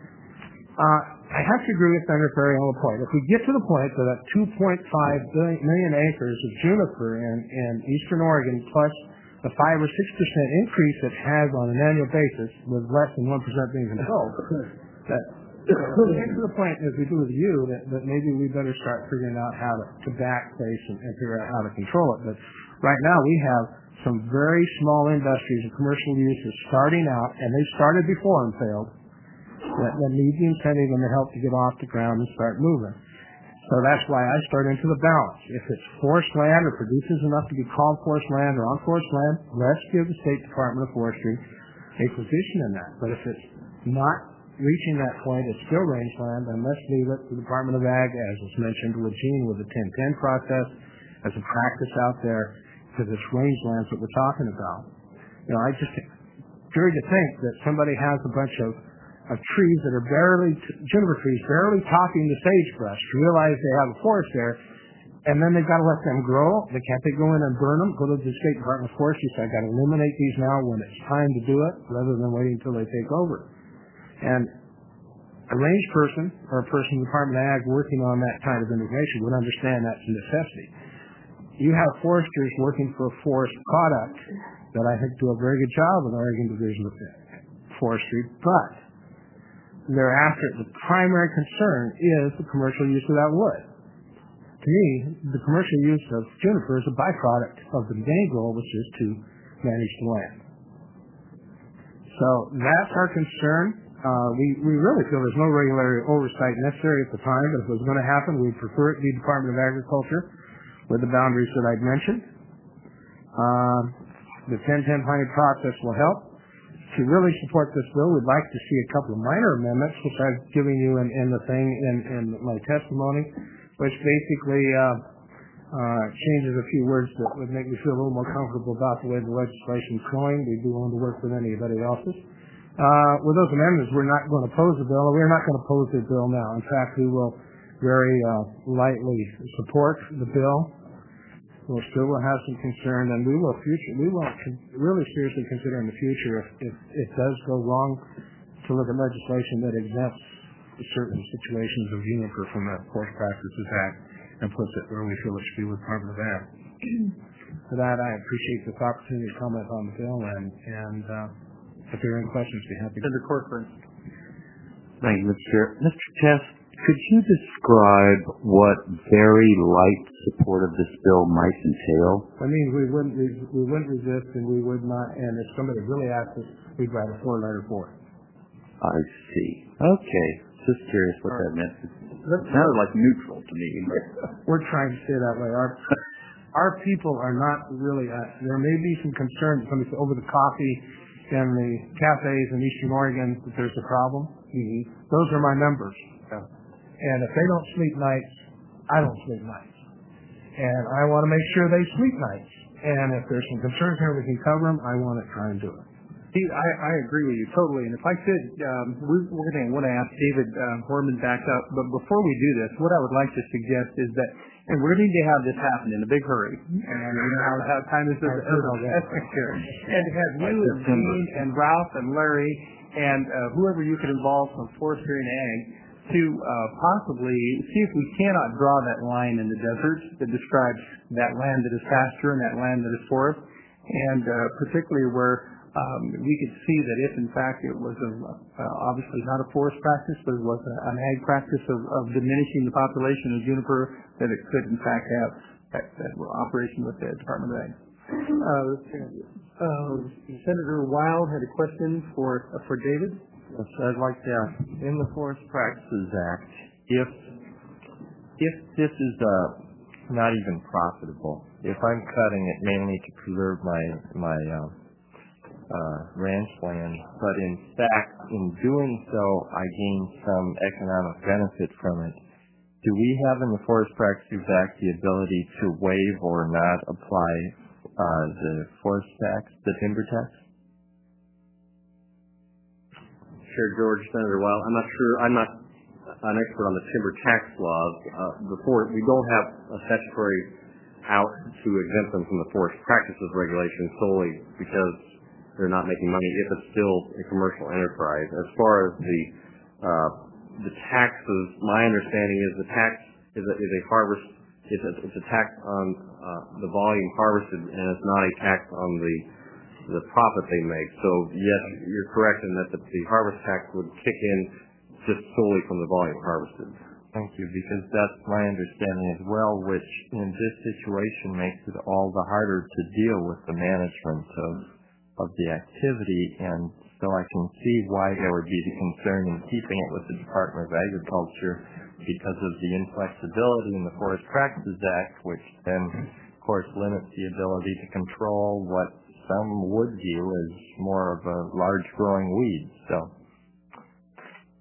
Uh, I have to agree with Senator Perry on the point. If we get to the point that that two point five million acres of juniper in, in eastern Oregon, plus the five or six percent increase it has on an annual basis, with less than one percent being controlled, that we get to the point, as we do with you, that, that maybe we better start figuring out how to, to back place and, and figure out how to control it. But right now we have some very small industries and commercial uses starting out, and they started before and failed, that, that need the incentive and the help to get off the ground and start moving. So that's why I start into the balance. If it's forest land or produces enough to be called forest land or on forest land, let's give the State Department of Forestry a position in that. But if it's not reaching that point, it's still rangeland, and let's leave it to the Department of Ag, as was mentioned with Gene, with the ten ten process, as a practice out there, because it's rangelands that we're talking about. You know, I just, scary to think that somebody has a bunch of, of trees that are barely, juniper trees, barely topping the sagebrush, to realize they have a forest there, and then they've got to let them grow. They can't they go in and burn them, go to the State Department of Forestry, say, I've got to eliminate these now when it's time to do it, rather than waiting until they take over. And a range person, or a person in the Department of Ag working on that kind of information would understand that's a necessity. You have foresters working for a forest product that I think do a very good job in the Oregon Division of Forestry, but thereafter, the primary concern is the commercial use of that wood. To me, the commercial use of juniper is a byproduct of the main goal, which is to manage the land. So that's our concern. Uh, we, we really feel there's no regulatory oversight necessary at the time, but if it was going to happen, we'd prefer it be Department of Agriculture with the boundaries that I've mentioned. Uh, the ten ten planning process will help. To really support this bill, we'd like to see a couple of minor amendments, which I've given you in, in the thing in, in my testimony, which basically uh, uh, changes a few words that would make me feel a little more comfortable about the way the legislation is going. We'd be willing to work with anybody else's. Uh, with those amendments, we're not going to oppose the bill. We're not going to oppose the bill now. In fact, we will very uh, lightly support the bill. We'll still will have some concern, and we will future we will con- really seriously consider in the future if, if it does go wrong to look at legislation that exempts certain situations of juniper from the Forest Practices Act and puts it where we feel it should be with the Department of Ag. For that, I appreciate this opportunity to comment on the bill, and, and uh, if there are any questions, I'd be happy to. Senator Corcoran. Thank you, Mister Chair. Mister Test, could you describe what very light support of this bill might entail? I mean, we wouldn't we, we wouldn't resist, and we would not. And if somebody really asked us, we'd write a four-letter for it. I see. Okay. Just curious what that meant. It sounded like neutral to me. We're trying to stay that way. Our our people are not really. Uh, there may be some concern somebody said over the coffee in the cafes in Eastern Oregon that there's a problem. Mm-hmm. Those are my members. Yeah. And if they don't sleep nights, I don't sleep nights. And I want to make sure they sleep nights. And if there's some concerns here, we can cover them. I want to try and do it. Steve, I, I agree with you totally. And if I could, um, we're, we're going to want to ask David uh, Horman back up. But before we do this, what I would like to suggest is that, and we're going to need to have this happen in a big hurry. And we know how, how time this is. And have you and Gene and Ralph and Larry and uh, whoever you could involve from forestry and ag to uh, possibly see if we cannot draw that line in the desert that describes that land that is pasture and that land that is forest, and uh, particularly where um, we could see that if in fact it was a, uh, obviously not a forest practice, but it was a, an ag practice of, of diminishing the population of juniper, that it could in fact have that, that operation with the Department of Ag. Uh, uh, Senator Wild had a question for uh, for David. Yes, I'd like to ask, in the Forest Practices Act, if if this is uh, not even profitable, if I'm cutting it mainly to preserve my my uh, uh, ranch land, but in fact, in doing so, I gain some economic benefit from it, do we have in the Forest Practices Act the ability to waive or not apply uh, the forest tax, the timber tax? Chair George, Senator Wild, I'm not sure, I'm not an expert on the timber tax laws. Uh, before, we don't have a statutory out to exempt them from the forest practices regulation solely because they're not making money if it's still a commercial enterprise. As far as the uh, the taxes, my understanding is the tax is a, is a harvest, it's a, it's a tax on uh, the volume harvested, and it's not a tax on the the profit they make. So yes, you're correct in that the, the harvest tax would kick in just solely from the volume harvested. Thank you, because that's my understanding as well, which in this situation makes it all the harder to deal with the management of of the activity, and so I can see why there would be the concern in keeping it with the Department of Agriculture because of the inflexibility in the Forest Practices Act, which then, of course, limits the ability to control what some would view as more of a large growing weed. So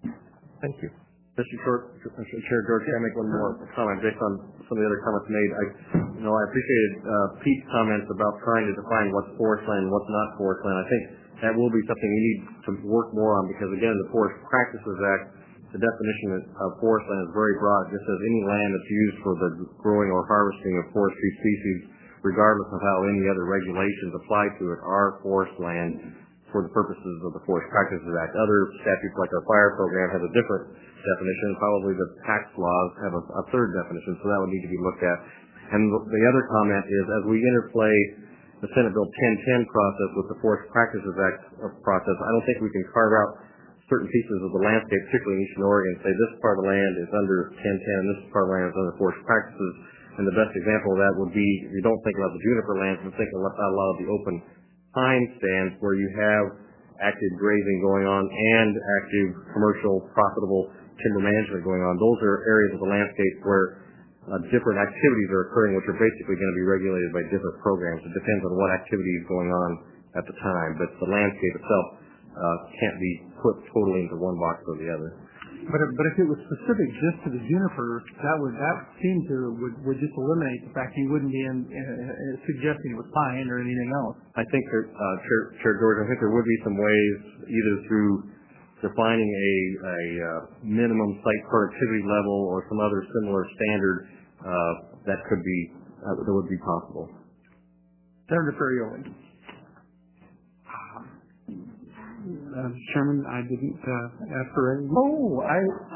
short, Chair George, can I make one more comment based on some of the other comments made? I, you know, I appreciated uh, Pete's comments about trying to define what's forest land and what's not forest land. I think that will be something we need to work more on because, again, the Forest Practices Act, the definition of forest land is very broad. It just says any land that's used for the growing or harvesting of forestry species, regardless of how any other regulations apply to it, are forest land for the purposes of the Forest Practices Act. Other statutes like our fire program have a different definition. Probably the tax laws have a, a third definition, so that would need to be looked at. And the other comment is, as we interplay the Senate Bill ten ten process with the Forest Practices Act process, I don't think we can carve out certain pieces of the landscape, particularly in Eastern Oregon, and say this part of the land is under ten ten and this part of the land is under forest practices. And the best example of that would be, if you don't think about the juniper lands, but think about a lot of the open pine stands where you have active grazing going on and active commercial profitable timber management going on. Those are areas of the landscape where uh, different activities are occurring, which are basically going to be regulated by different programs. It depends on what activity is going on at the time, but the landscape itself uh, can't be put totally into one box or the other. But if, but if it was specific just to the juniper, that would that seem to would, would just eliminate the fact you wouldn't be in, uh, suggesting it was pine or anything else. I think there, uh, Chair, Chair George, I think there would be some ways, either through defining a, a uh, minimum site productivity level or some other similar standard uh, that could be uh, that would be possible. Senator Ferrioli. Uh, Chairman, I didn't uh, ask for any. Oh, I.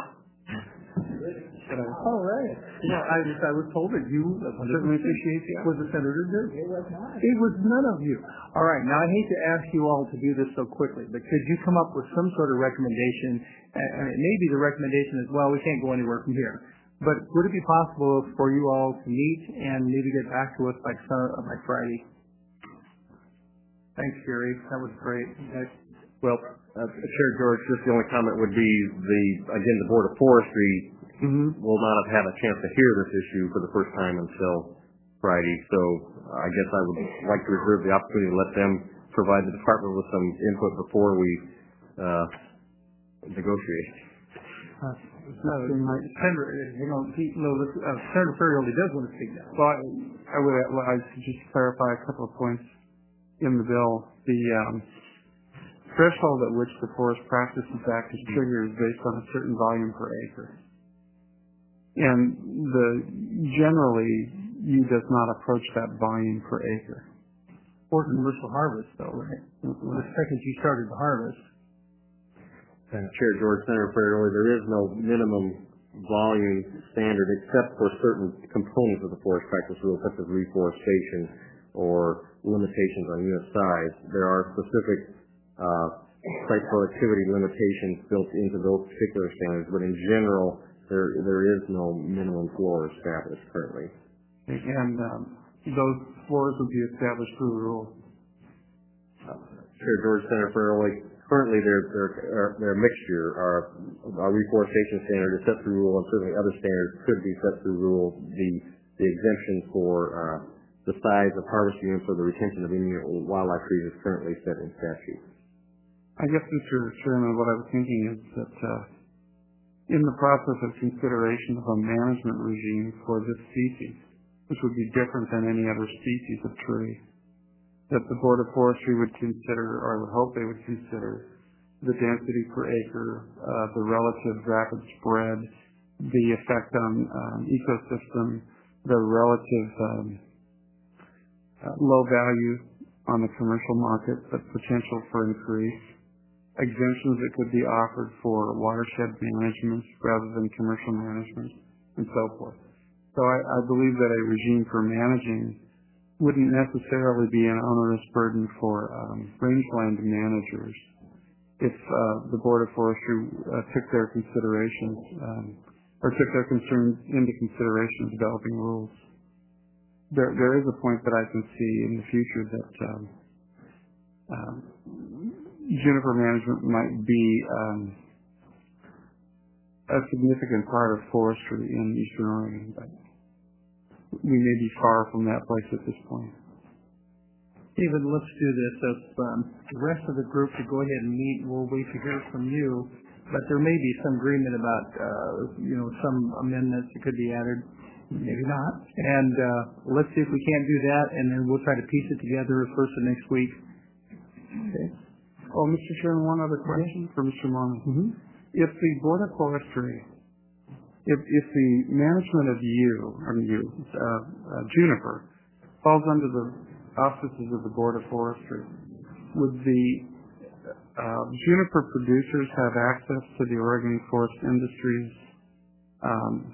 All right. Well, I, I was told that you certainly appreciate the was the senator did. It was not. It was none of you. All right. Now I hate to ask you all to do this so quickly, but could you come up with some sort of recommendation? And it may be the recommendation as well. We can't go anywhere from here. But would it be possible for you all to meet and maybe get back to us by by Friday? Thanks, Gary. That was great. That, Well, uh, Chair George, just the only comment would be the, again, the Board of Forestry mm-hmm. will not have had a chance to hear this issue for the first time until Friday. So uh, I guess I would like to reserve the opportunity to let them provide the department with some input before we uh, negotiate. Uh, Senator, you know, he, no, uh, Senator Ferrioli does want to speak now. Well, I, I would well, I should just clarify a couple of points in the bill. The um, threshold at which the Forest Practices Act is triggered is based on a certain volume per acre. And the generally, U does not approach that volume per acre. For commercial harvest, though, right? The second you started the harvest. Chair George, Senator Ferrioli, there is no minimum volume standard except for certain components of the forest practice rule, such as reforestation or limitations on unit size. There are specific Uh, site productivity limitations built into those particular standards, but in general, there there is no minimum floor established currently. And um, those floors would be established through the rule. Uh, Chair George, Senator Ferrioli, currently they're, they're, they're a mixture. Our, our reforestation standard is set through rule, and certainly other standards could be set through rule. The, the exemption for uh, the size of harvest units or the retention of any wildlife trees is currently set in statute. I guess, Mister Chairman, what I was thinking is that uh, in the process of consideration of a management regime for this species, which would be different than any other species of tree, that the Board of Forestry would consider, or I would hope they would consider, the density per acre, uh, the relative rapid spread, the effect on um, ecosystem, the relative um, uh, low value on the commercial market, but potential for increase, exemptions that could be offered for watershed management rather than commercial management, and so forth. So I, I believe that a regime for managing wouldn't necessarily be an onerous burden for um, rangeland managers if uh, the Board of Forestry uh, took their considerations um, or took their concerns into consideration in developing rules. There, there is a point that I can see in the future that um, um, juniper management might be um, a significant part of forestry in Eastern Oregon, but we may be far from that place at this point. David, let's do this. If um, the rest of the group could go ahead and meet, we'll wait to hear from you. but there may be some agreement about, uh, you know, some amendments that could be added. Maybe not. And uh, let's see if we can't do that, and then we'll try to piece it together first of next week. Okay. Oh, Mister Chairman, one other question for Mister Mormon. Mm-hmm. If the Board of Forestry, if if the management of you, I mean you, uh, uh, Juniper, falls under the auspices of the Board of Forestry, would the uh, Juniper producers have access to the Oregon Forest Industries um,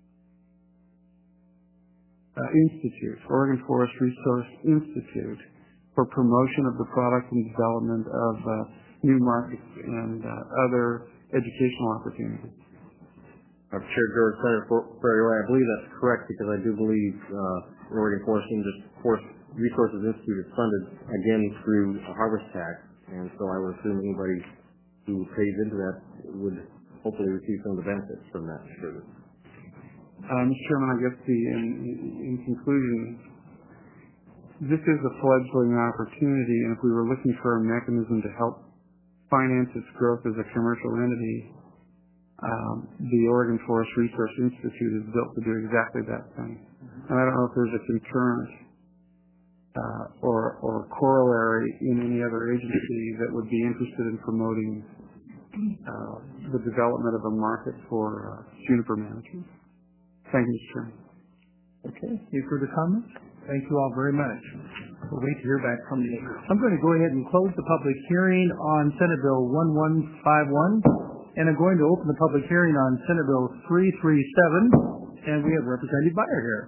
Uh, Institute, Oregon Forest Resource Institute, for promotion of the product and development of uh, new markets and uh, other educational opportunities? Uh, Chair George, Senator Ferriero, I believe that's correct because I do believe uh, Oregon Forest, Industries, Forest Resources Institute is funded again through a harvest tax, and so I would assume anybody who pays into that would hopefully receive some of the benefits from that service. Uh, Mister Chairman, I guess the, in, in conclusion, this is a fledgling opportunity, and if we were looking for a mechanism to help finance its growth as a commercial entity, um, the Oregon Forest Resource Institute is built to do exactly that thing. And I don't know if there's a concurrent uh, or, or corollary in any other agency that would be interested in promoting uh, the development of a market for uh, juniper management. Thank you, Mister Chairman. Okay. Any further comments? Thank you all very much. We'll wait to hear back from you. I'm going to go ahead and close the public hearing on Senate Bill one one five one, and I'm going to open the public hearing on Senate Bill three three seven, and we have Representative Beyer here.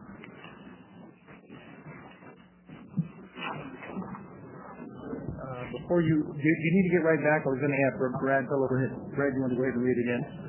Uh, before you, you, you need to get right back. I was going to have Brad fill over. Brad, you want to go ahead and read again?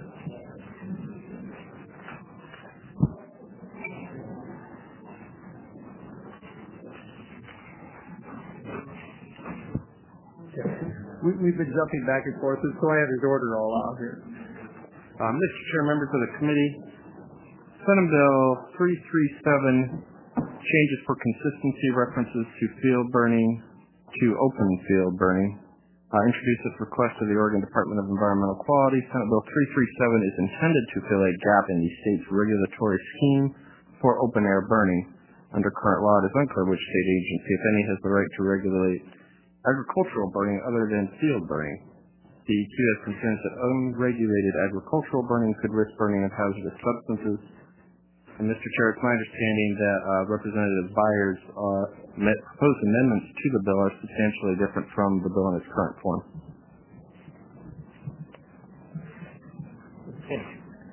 We, we've been jumping back and forth, so I have his order all out here. Uh, Mister Chair, members of the committee, Senate Bill three three seven changes for consistency references to field burning to open field burning. Uh, introduced at request of the Oregon Department of Environmental Quality, Senate Bill three three seven is intended to fill a gap in the state's regulatory scheme for open air burning. Under current law, it is unclear which state agency, if any, has the right to regulate agricultural burning other than field burning. D E Q has concerns that unregulated agricultural burning could risk burning of hazardous substances. And Mister Chair, it's my understanding that uh, Representative Byers' uh, met, proposed amendments to the bill are substantially different from the bill in its current form. Okay.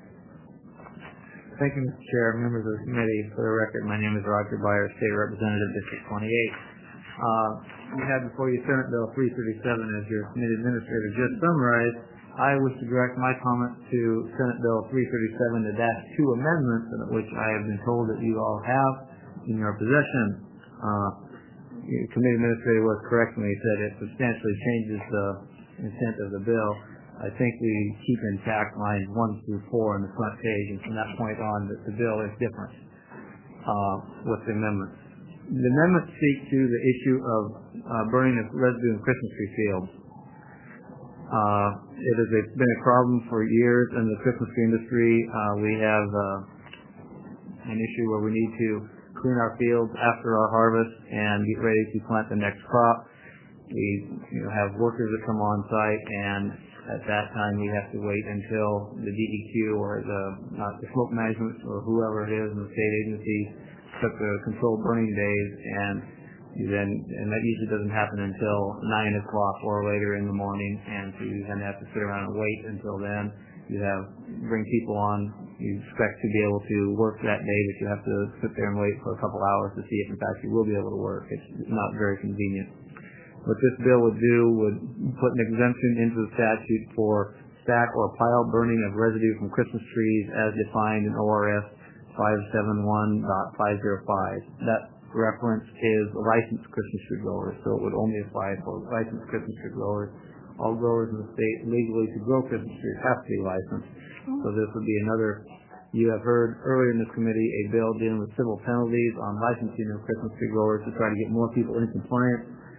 Thank you, Mister Chair, members of the committee. For the record, my name is Roger Byers, State Representative, District twenty-eight. Uh, you have before you Senate Bill three thirty-seven, as your committee administrator just summarized. I wish to direct my comments to Senate Bill three thirty-seven, the dash two amendments, which I have been told that you all have in your possession. Uh, the committee administrator was correct when he said it substantially changes the intent of the bill. I think we keep intact lines one through four on the front page, and from that point on, that the bill is different uh, with the amendments. The amendments speak to the issue of uh, burning of residue in Christmas tree fields. Uh, it has a, been a problem for years in the Christmas tree industry. Uh, we have uh, an issue where we need to clean our fields after our harvest and get ready to plant the next crop. We you know, have workers that come on site, and at that time we have to wait until the D E Q or the, uh, the smoke management or whoever it is in the state agency took the controlled burning days, and then and that usually doesn't happen until nine o'clock or later in the morning, and so you then have to sit around and wait until then. You have bring people on. You expect to be able to work that day, but you have to sit there and wait for a couple hours to see if in fact you will be able to work. It's not very convenient. What this bill would do would put an exemption into the statute for stack or pile burning of residue from Christmas trees as defined in O R S five seventy-one point five oh five. That reference is licensed Christmas tree growers, so it would only apply for licensed Christmas tree growers. All growers in the state legally to grow Christmas trees have to be licensed. So this would be another, you have heard earlier in this committee, a bill dealing with civil penalties on licensing of Christmas tree growers to try to get more people in compliance.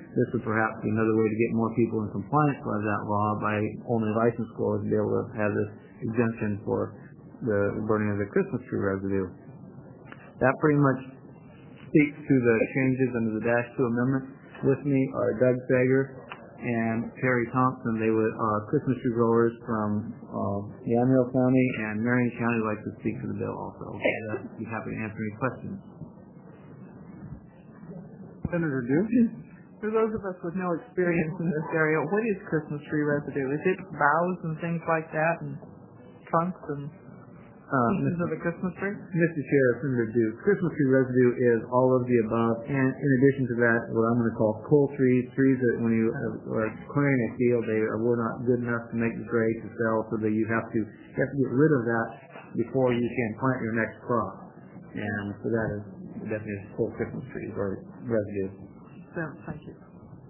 this would perhaps be another way to get more people in compliance by that law by only licensed growers to be able to have this exemption for the burning of the Christmas tree residue. That pretty much speaks to the changes under the Dash two Amendment. With me are Doug Sager and Terry Thompson. They were uh, Christmas tree growers from uh, Yamhill County and Marion County would like to speak to the bill also. I'd be happy to answer any questions. Senator Duke? For those of us with no experience in this area, what is Christmas tree residue? Is it boughs and things like that, and trunks and Uh, pieces of the Christmas tree? Mister Chair, Senator Duke, Christmas tree residue is all of the above, and in addition to that, what I'm going to call coal trees, trees that when you are clearing a field, they are, were not good enough to make the grade to sell, so that you have to you have to get rid of that before you can plant your next crop. And so that is definitely coal Christmas trees or residue. So, thank you.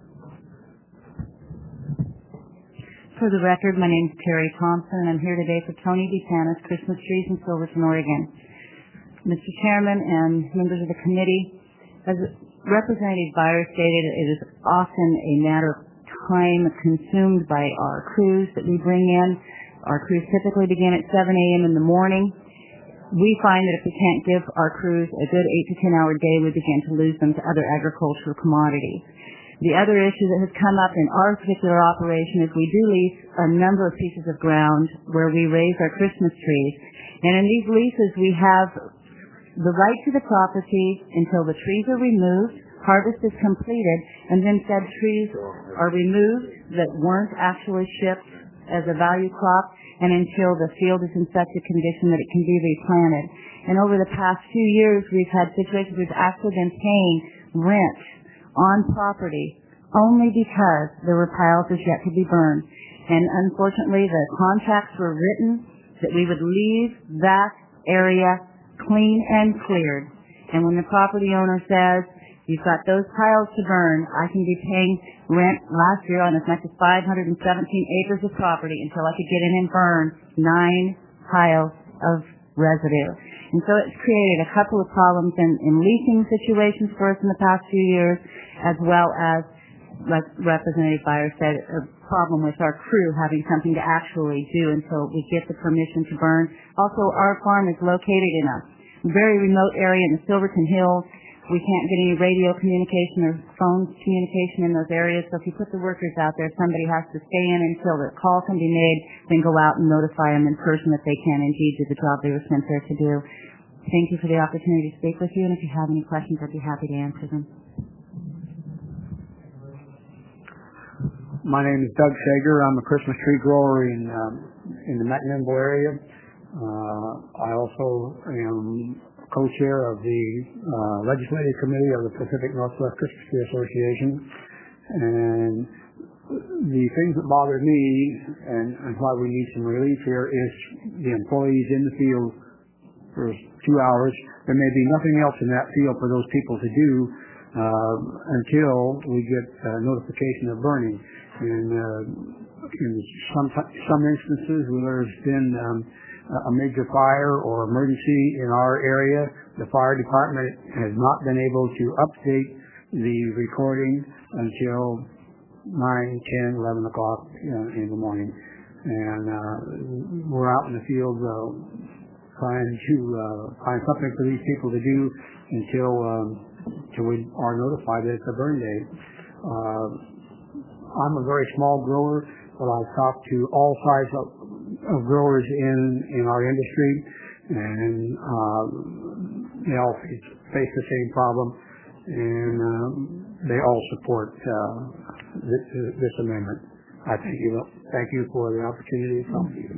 For the record, my name is Terry Thompson, and I'm here today for Tony Buchanan's Christmas Trees in Silverton, Oregon. Mister Chairman and members of the committee, as Representative Byers stated, it is often a matter of time consumed by our crews that we bring in. Our crews typically begin at seven a.m. in the morning. We find that if we can't give our crews a good eight to ten hour day, we begin to lose them to other agricultural commodities. The other issue that has come up in our particular operation is we do lease a number of pieces of ground where we raise our Christmas trees. And in these leases, we have the right to the property until the trees are removed, harvest is completed, and then said trees are removed that weren't actually shipped as a value crop, and until the field is in such a condition that it can be replanted. And over the past few years, we've had situations we've actually been paying rent on property only because there were piles as yet to be burned. And unfortunately, the contracts were written that we would leave that area clean and cleared. And when the property owner says, you've got those piles to burn, I can be paying rent last year on as much as five hundred seventeen acres of property until I could get in and burn nine piles of residue. And so it's created a couple of problems in, in leasing situations for us in the past few years, as well as, like Representative Byers said, a problem with our crew having something to actually do until we get the permission to burn. Also, our farm is located in a very remote area in the Silverton Hills. We can't get any radio communication or phone communication in those areas, so if you put the workers out there, somebody has to stay in until the call can be made, then go out and notify them in person that they can indeed do the job they were sent there to do. Thank you for the opportunity to speak with you, and if you have any questions, I'd be happy to answer them. My name is Doug Sager. I'm a Christmas tree grower in um, in the Mecklenburg area. Uh, I also am co-chair of the uh, Legislative Committee of the Pacific Northwest Christmas Tree Association. And the things that bother me and, and why we need some relief here is the employees in the field for two hours. There may be nothing else in that field for those people to do uh, until we get uh, notification of burning. And uh, in some, some instances where there's been um, a major fire or emergency in our area, the fire department has not been able to update the recording until nine, ten, eleven o'clock uh, in the morning. And uh, we're out in the field uh, trying to uh, find something for these people to do until, um, until we are notified that it's a burn day. Uh, I'm a very small grower, but I've talked to all sides of of growers in, in our industry, and uh, they all face the same problem, and uh, they all support uh, this, this amendment. I thank you. Thank you for the opportunity to talk to you.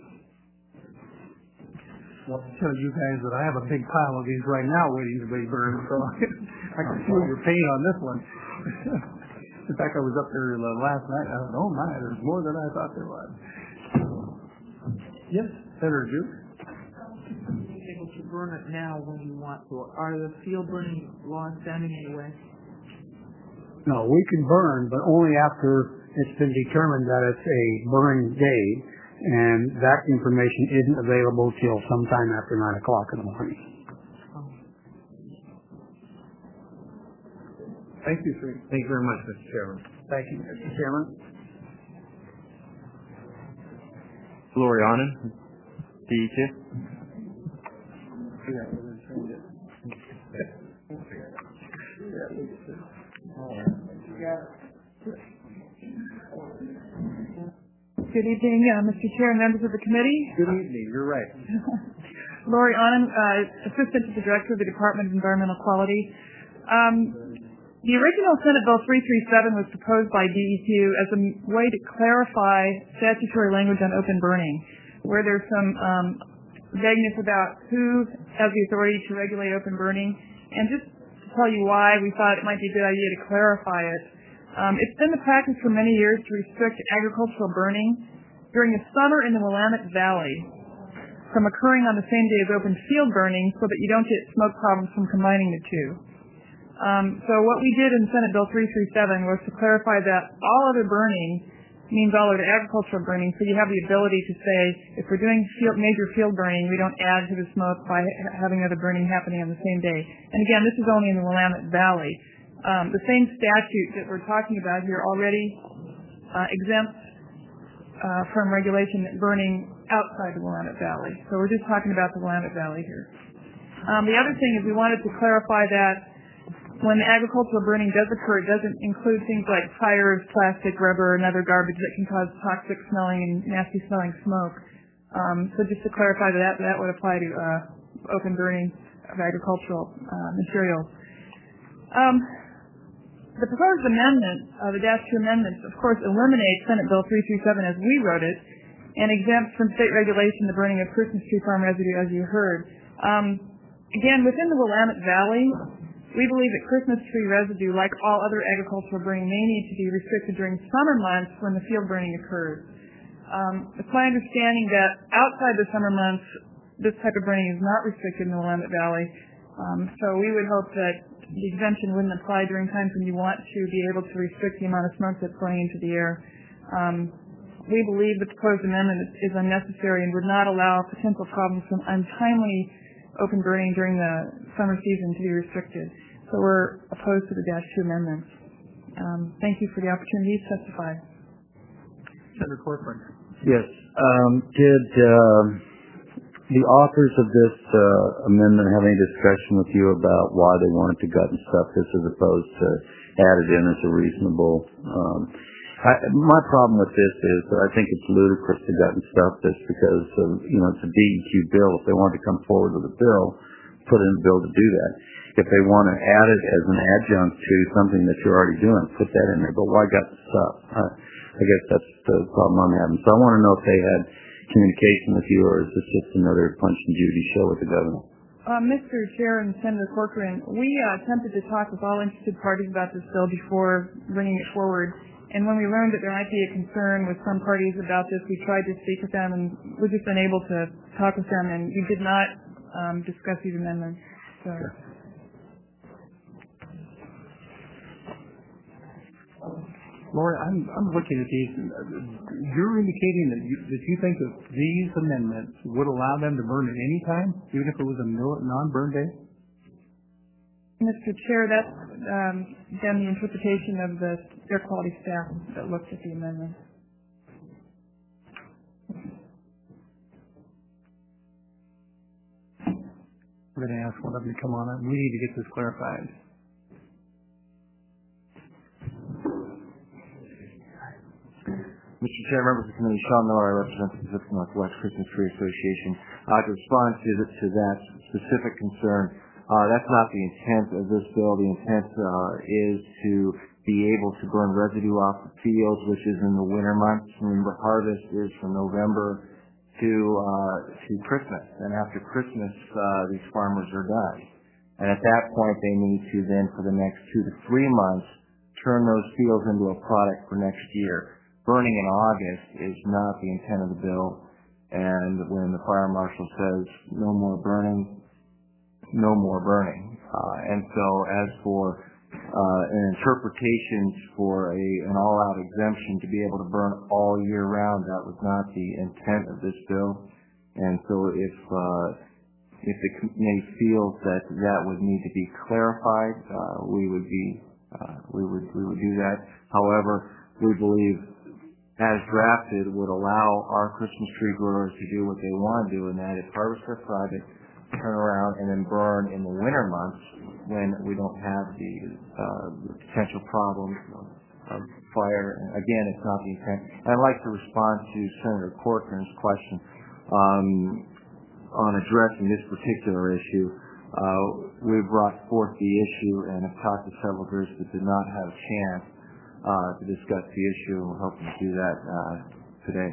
Well, I tell you guys that I have a big pile of these right now waiting to be burned, so I can feel your pain on this one. In fact, I was up there last night. I thought, oh my, there's more than I thought there was. Yes, Senator Duke. You're able to burn it now when you want to. Are the field burning laws standing in the way? No, we can burn, but only after it's been determined that it's a burn day, and that information isn't available till sometime after nine o'clock in the morning. Thank you, sir. Thank you very much, Mister Chairman. Thank you, Mister Chairman. Lori Onen, D E Q. Good evening, uh, Mister Chair and members of the committee. Good evening. You're right. Lori Onen, uh, Assistant to the Director of the Department of Environmental Quality. Um, the original Senate Bill three thirty-seven was proposed by D E Q as a way to clarify statutory language on open burning, where there's some um, vagueness about who has the authority to regulate open burning. And just to tell you why we thought it might be a good idea to clarify it. Um, it's been the practice for many years to restrict agricultural burning during the summer in the Willamette Valley from occurring on the same day as open field burning so that you don't get smoke problems from combining the two. Um, so what we did in Senate Bill three thirty-seven was to clarify that all other burning means all other agricultural burning, so you have the ability to say, if we're doing field, major field burning, we don't add to the smoke by ha- having other burning happening on the same day. And again, this is only in the Willamette Valley. Um, the same statute that we're talking about here already uh, exempts uh, from regulation burning outside the Willamette Valley. So we're just talking about the Willamette Valley here. Um, the other thing is we wanted to clarify that when agricultural burning does occur, it doesn't include things like tires, plastic, rubber, and other garbage that can cause toxic smelling and nasty smelling smoke. Um, so just to clarify that, that would apply to uh, open burning of agricultural uh, materials. Um, The proposed amendment, uh, the dash two amendments, of course, eliminates Senate Bill three thirty-seven as we wrote it and exempts from state regulation the burning of Christmas tree farm residue, as you heard. Um, again, within the Willamette Valley, we believe that Christmas tree residue, like all other agricultural burning, may need to be restricted during summer months when the field burning occurs. Um, it's my understanding that outside the summer months, this type of burning is not restricted in the Willamette Valley. Um, so we would hope that the exemption wouldn't apply during times when you want to be able to restrict the amount of smoke that's going into the air. Um, we believe the proposed amendment is, is unnecessary and would not allow potential problems from untimely open burning during the summer season to be restricted. So we're opposed to the dash two amendments. Um, thank you for the opportunity to testify. Senator Corcoran. Yes. Um, did uh, the authors of this uh, amendment have any discussion with you about why they wanted to gut and stuff this as opposed to add it in as a reasonable? Um, I, my problem with this is that I think it's ludicrous to gut and stuff this because of, you know, it's a D E Q bill. If they want to come forward with a bill, put in a bill to do that. If they want to add it as an adjunct to something that you're already doing, put that in there. But why gut and stuff? I, I guess that's the problem I'm having. So I want to know if they had communication with you, or is this just another Punch and Judy show with the governor? Uh, Mister Chair and Senator Corcoran, we uh, attempted to talk with all interested parties about this bill before bringing it forward. And when we learned that there might be a concern with some parties about this, we tried to speak with them, and we've just been able to talk with them, and we did not um, discuss these amendments. So. Sure. Laura, I'm, I'm looking at these. You're indicating that you, that you think that these amendments would allow them to burn at any time, even if it was a non-burn day? Mister Chair, that's um, again the interpretation of the air quality staff that looked at the amendment. We're going to ask one of them to come on up. We need to get this clarified. Mister Chair, members of the committee, Sean Miller, I represent the Pacific Northwest Christmas Tree Association. Uh, to respond to, the, to that specific concern, uh, that's not the intent of this bill. The intent uh, is to be able to burn residue off the fields, which is in the winter months. Remember, harvest is from November to uh, to Christmas, and after Christmas, uh, these farmers are done. And at that point, they need to then, for the next two to three months, turn those fields into a product for next year. Burning in August is not the intent of the bill, and when the fire marshal says no more burning, no more burning. Uh, and so as for uh, an interpretation for a, an all-out exemption to be able to burn all year round, that was not the intent of this bill. And so if uh, if the committee feels that that would need to be clarified, uh, we would be uh, we would we would do that. However, we believe, as drafted, would allow our Christmas tree growers to do what they want to do, and that is harvest their product, turn around, and then burn in the winter months when we don't have the uh, potential problems of, of fire. And again, it's not the intent. And I'd like to respond to Senator Corcoran's question um, on addressing this particular issue. Uh, we brought forth the issue and have talked to several groups that did not have a chance uh, to discuss the issue, and we're hoping to do that uh, today.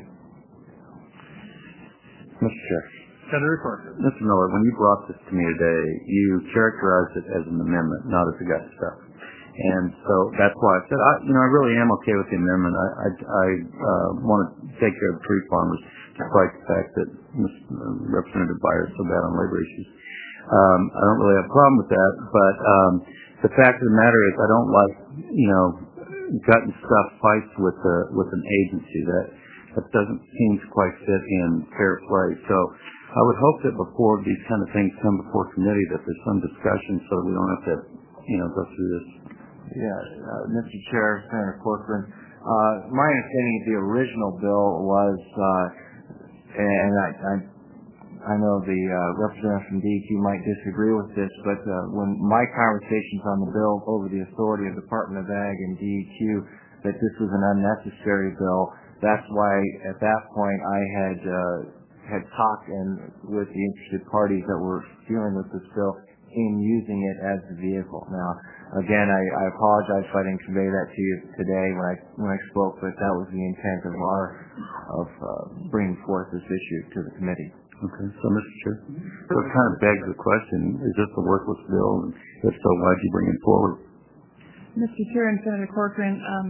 Mister Chair. Senator Corcoran. Mister Miller, when you brought this to me today, you characterized it as an amendment, not as a gut stuff. And so that's why I said, I, you know, I really am okay with the amendment. I, I, I uh, want to take care of tree farmers, despite the fact that Representative Beyer is so bad on labor issues. Um, I don't really have a problem with that, but um, the fact of the matter is I don't like, you know, gut and stuff fights with a, with an agency. That that doesn't seem to quite fit in fair play. So I would hope that before these kind of things come before committee that there's some discussion so that we don't have to, you know, go through this. Yeah, uh, Mister Chair, Senator Corcoran, uh, my understanding of the original bill was, uh, and I, I I know the uh, representative from D E Q might disagree with this, but uh, when my conversations on the bill over the authority of the Department of Ag and D E Q, that this was an unnecessary bill. That's why at that point I had uh, had talked and with the interested parties that were dealing with this bill in using it as the vehicle. Now, again, I, I apologize if I didn't convey that to you today when I when I spoke, but that was the intent of our of uh, bringing forth this issue to the committee. Okay, so Mister Chair, so it kind of begs the question, is this a worthless bill, and if so, why did you bring it forward? Mister Chair and Senator Corcoran, um,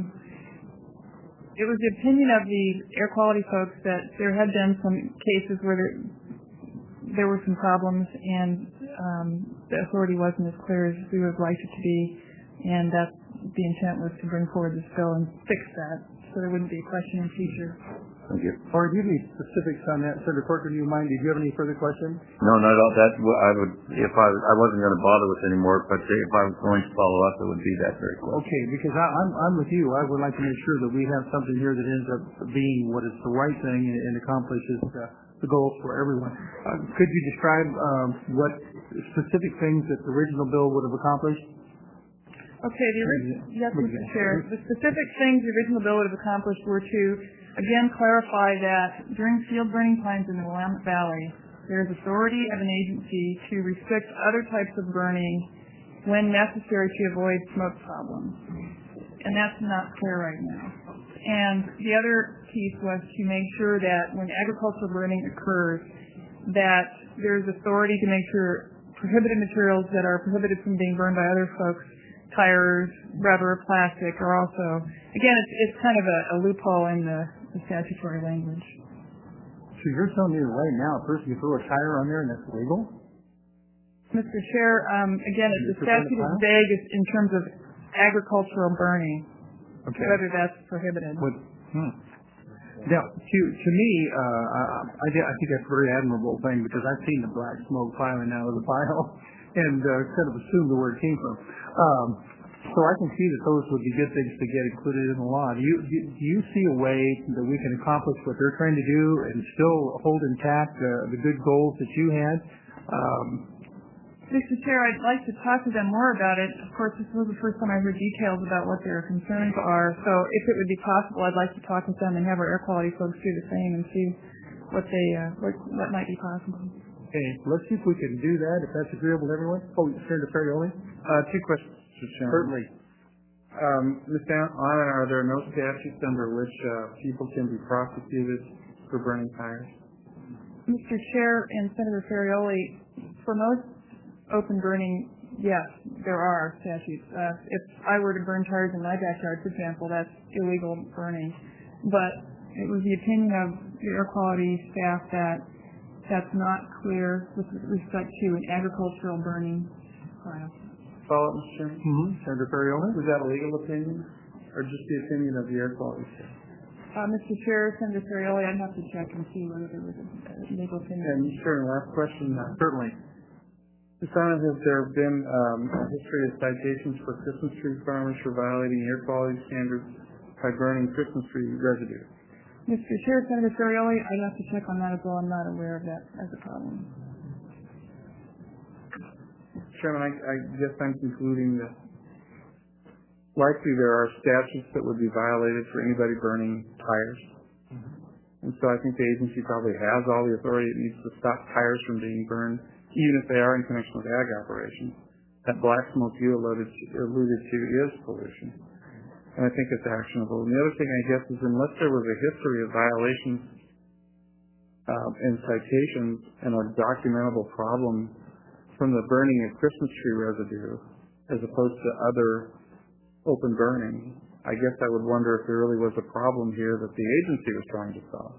it was the opinion of the air quality folks that there had been some cases where there, there were some problems, and um, the authority wasn't as clear as we would have liked it to be, and that the intent was to bring forward this bill and fix that, so there wouldn't be a question in the future. Thank you. Or do you have any specifics on that, Senator Corcoran? Do you mind? Did you have any further questions? No, not at all. That I would, if I, I wasn't going to bother with anymore, but if I was going to follow up, it would be that very question. Okay, because I, I'm I'm with you. I would like to make sure that we have something here that ends up being what is the right thing and, and accomplishes uh, the goals for everyone. Uh, could you describe um, what specific things that the original bill would have accomplished? Okay, the original, yes, Mister Chair. The specific things the original bill would have accomplished were to, again, clarify that during field burning times in the Willamette Valley, there is authority of an agency to restrict other types of burning when necessary to avoid smoke problems. And that's not clear right now. And the other piece was to make sure that when agricultural burning occurs, that there's authority to make sure prohibited materials that are prohibited from being burned by other folks, tires, rubber, plastic, are also, again, it's, it's kind of a, a loophole in the, the statutory language. So you're telling me that right now a person can throw a tire on there and that's legal? Mister Chair, um, again, the statute is vague in terms of agricultural burning, okay. whether that's prohibited. What, hmm. Now, to to me, uh, I, I think that's a very admirable thing because I've seen the black smoke piling out of the pile and uh, kind of assumed where it came from. Um, so I can see that those would be good things to get included in the law. Do you do, do you see a way that we can accomplish what they're trying to do and still hold intact uh, the good goals that you had? Um, Mister Chair, I'd like to talk to them more about it. Of course, this was the first time I heard details about what their concerns are. So if it would be possible, I'd like to talk with them and have our air quality folks do the same and see what they uh, what, what might be possible. Okay, let's see if we can do that, if that's agreeable to everyone. Oh, Senator Ferrioli? Uh, two questions, Mister Chairman. Certainly. Um, Miz Allen, are there no statutes under which uh, people can be prosecuted for burning tires? Mister Chair and Senator Ferrioli, for most open burning, yes, there are statutes. Uh, if I were to burn tires in my backyard, for example, that's illegal burning. But it was the opinion of the air quality staff that that's not clear with respect to an agricultural burning class. Follow up, Mister Chairman? Mm-hmm. Senator Ferrioli? Was that a legal opinion or just the opinion of the air quality staff? Uh, Mister Chair, Senator Ferrioli, I'd have to check and see whether there was a, a legal opinion. And Mister Chairman, last question. Uh, Certainly. Mister Arnold, has there been um, a history of citations for Christmas tree farmers for violating air quality standards by burning Christmas tree residue? Mister Chair, Senator Ferrioli, I'd have to check on that as well. I'm not aware of that as a problem. Chairman, I, I guess I'm concluding that likely there are statutes that would be violated for anybody burning tires. And so I think the agency probably has all the authority it needs to stop tires from being burned, even if they are in connection with ag operations. That black smoke you alluded to, alluded to is pollution. And I think it's actionable. And the other thing, I guess, is unless there was a history of violations uh, and citations and a documentable problem from the burning of Christmas tree residue as opposed to other open burning, I guess I would wonder if there really was a problem here that the agency was trying to solve.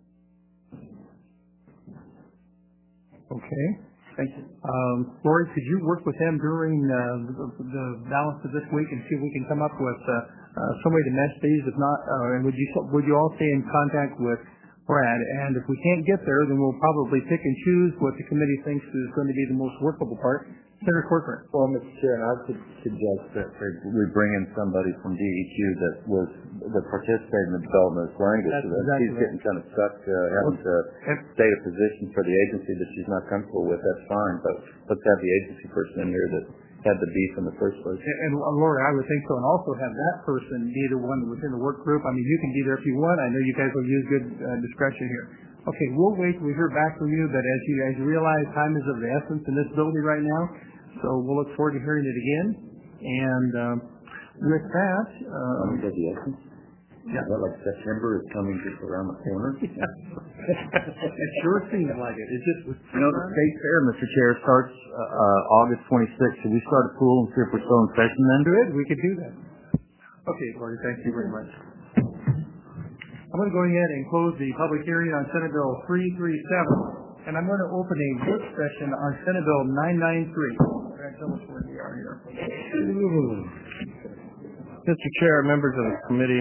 Okay. Thank you. Um, Lori, could you work with them during uh, the, the balance of this week and see if we can come up with uh, uh, some way to mesh these? If not, uh, and would you would you all stay in contact with Brad? And if we can't get there, then we'll probably pick and choose what the committee thinks is going to be the most workable part. Senator Corcoran. Well, Mister Chair, I would suggest that we bring in somebody from D E Q that was that participated in the development of this language. That's so that exactly she's right. getting kind of stuck uh, having to state a position for the agency that she's not comfortable with. That's fine, but let's have the agency person in here that had the beef in the first place. And, and uh, Lori, I would think so, and also have that person be the one within the work group. I mean, you can be there if you want. I know you guys will use good uh, discretion here. Okay, we'll wait till we hear back from you, but as you as you realize, time is of the essence in this building right now. So we'll look forward to hearing it again. And um, with that, um, the essence. Yeah. Is that like September is coming just around the corner? It sure seems like it. It just was. You know, the state fair, Mister Chair, starts uh, uh, August twenty-sixth. Should we start a pool and see if we're still in session then? Good, we could do that. Okay, Lori, thank you very much. I'm going to go ahead and close the public hearing on Senate Bill three thirty-seven. And I'm going to open a work session on Senate Bill nine ninety-three. Tell us where we are here. Mister Chair, members of the committee,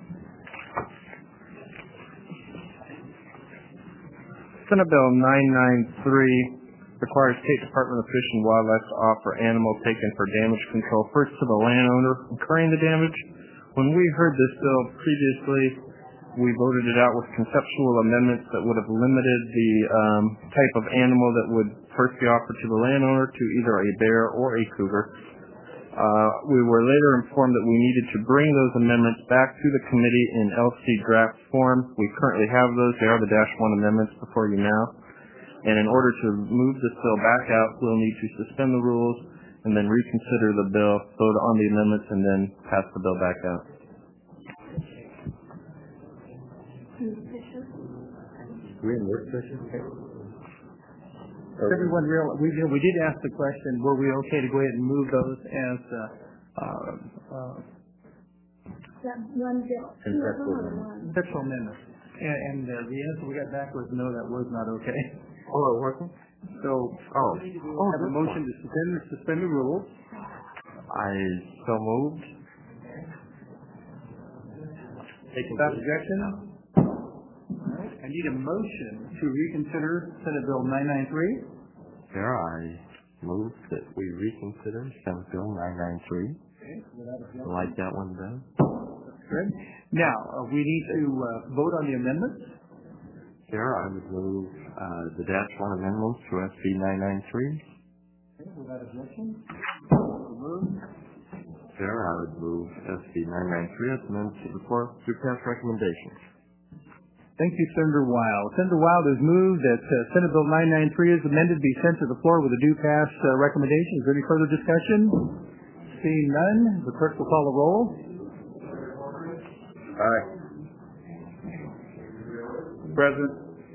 Senate Bill nine ninety-three requires State Department of Fish and Wildlife to offer animals taken for damage control first to the landowner incurring the damage. When we heard this bill previously, we voted it out with conceptual amendments that would have limited the um, type of animal that would first be offered to the landowner to either a bear or a cougar. Uh, we were later informed that we needed to bring those amendments back to the committee in L C draft form. We currently have those. They are the dash one amendments before you now. And in order to move this bill back out, we'll need to suspend the rules and then reconsider the bill, vote on the amendments, and then pass the bill back out. We in work session? Everyone real, we did, we did ask the question, were we okay to go ahead and move those as uh, uh, uh, conceptual amendments? And, and uh, the answer we got back was no, that was not okay. Oh, it wasn't? So, oh, we need to do is have a motion to suspend, suspend the rules. I so moved. Without objection? I need a motion to reconsider Senate Bill nine ninety-three. Chair, I move that we reconsider Senate Bill nine ninety-three. Okay, without objection. Like that one done. Good. Now, uh, we need to uh, vote on the amendments. Chair, I would move uh, the dash one amendments to S B nine ninety-three. Okay, without objection. Move. Chair, I would move S B nine ninety-three as amended to the floor to pass recommendations. Thank you, Senator Wild. Senator Wild has moved that uh, Senate Bill nine ninety-three as amended be sent to the floor with a due pass uh, recommendation. Is there any further discussion? Seeing none, the clerk will call the roll. Aye. President.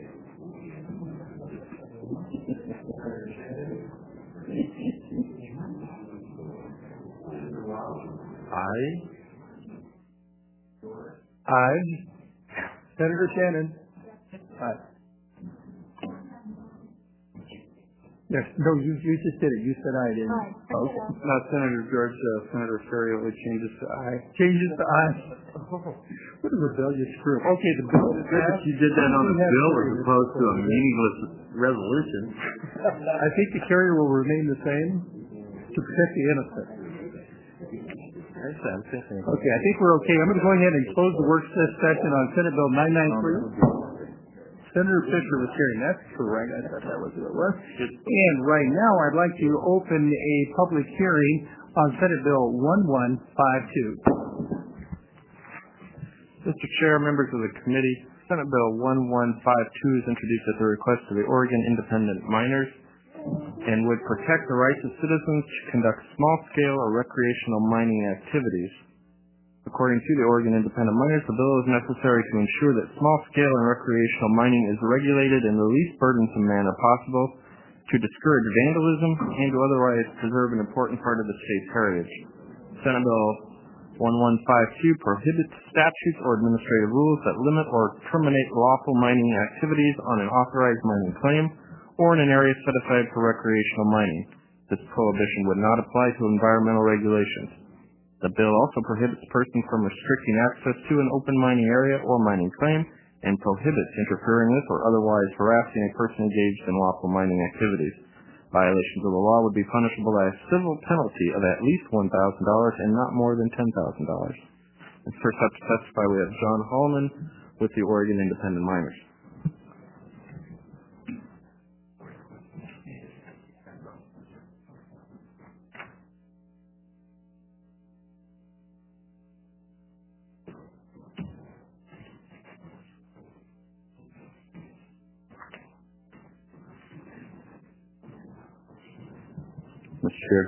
Aye. Aye. Senator Shannon. Aye. Yes, no, you, you just did it. You said I didn't. Aye. Oh, Now, Senator George, uh, Senator Ferriero would changes to aye. changes to aye. What a rebellious group. Okay, the bill is passed. You did that on a bill as opposed to a meaningless resolution. I think the carrier will remain the same to protect the innocent. I'm thinking. Okay, I think we're okay. I'm going to go ahead and close the work session on Senate Bill nine ninety-three. Senator Fisher was hearing. That's correct. I thought that was who it was. And right now, I'd like to open a public hearing on Senate Bill one one five two. Mister Chair, members of the committee, Senate Bill one one five two is introduced at the request of the Oregon Independent Miners and would protect the rights of citizens to conduct small-scale or recreational mining activities. According to the Oregon Independent Miners, the bill is necessary to ensure that small-scale and recreational mining is regulated in the least burdensome manner possible, to discourage vandalism, and to otherwise preserve an important part of the state's heritage. Senate Bill one one five two prohibits statutes or administrative rules that limit or terminate lawful mining activities on an authorized mining claim or in an area set aside for recreational mining. This prohibition would not apply to environmental regulations. The bill also prohibits persons from restricting access to an open mining area or mining claim and prohibits interfering with or otherwise harassing a person engaged in lawful mining activities. Violations of the law would be punishable by a civil penalty of at least one thousand dollars and not more than ten thousand dollars. And first up to testify, we have John Hallman with the Oregon Independent Miners. Mister Chair,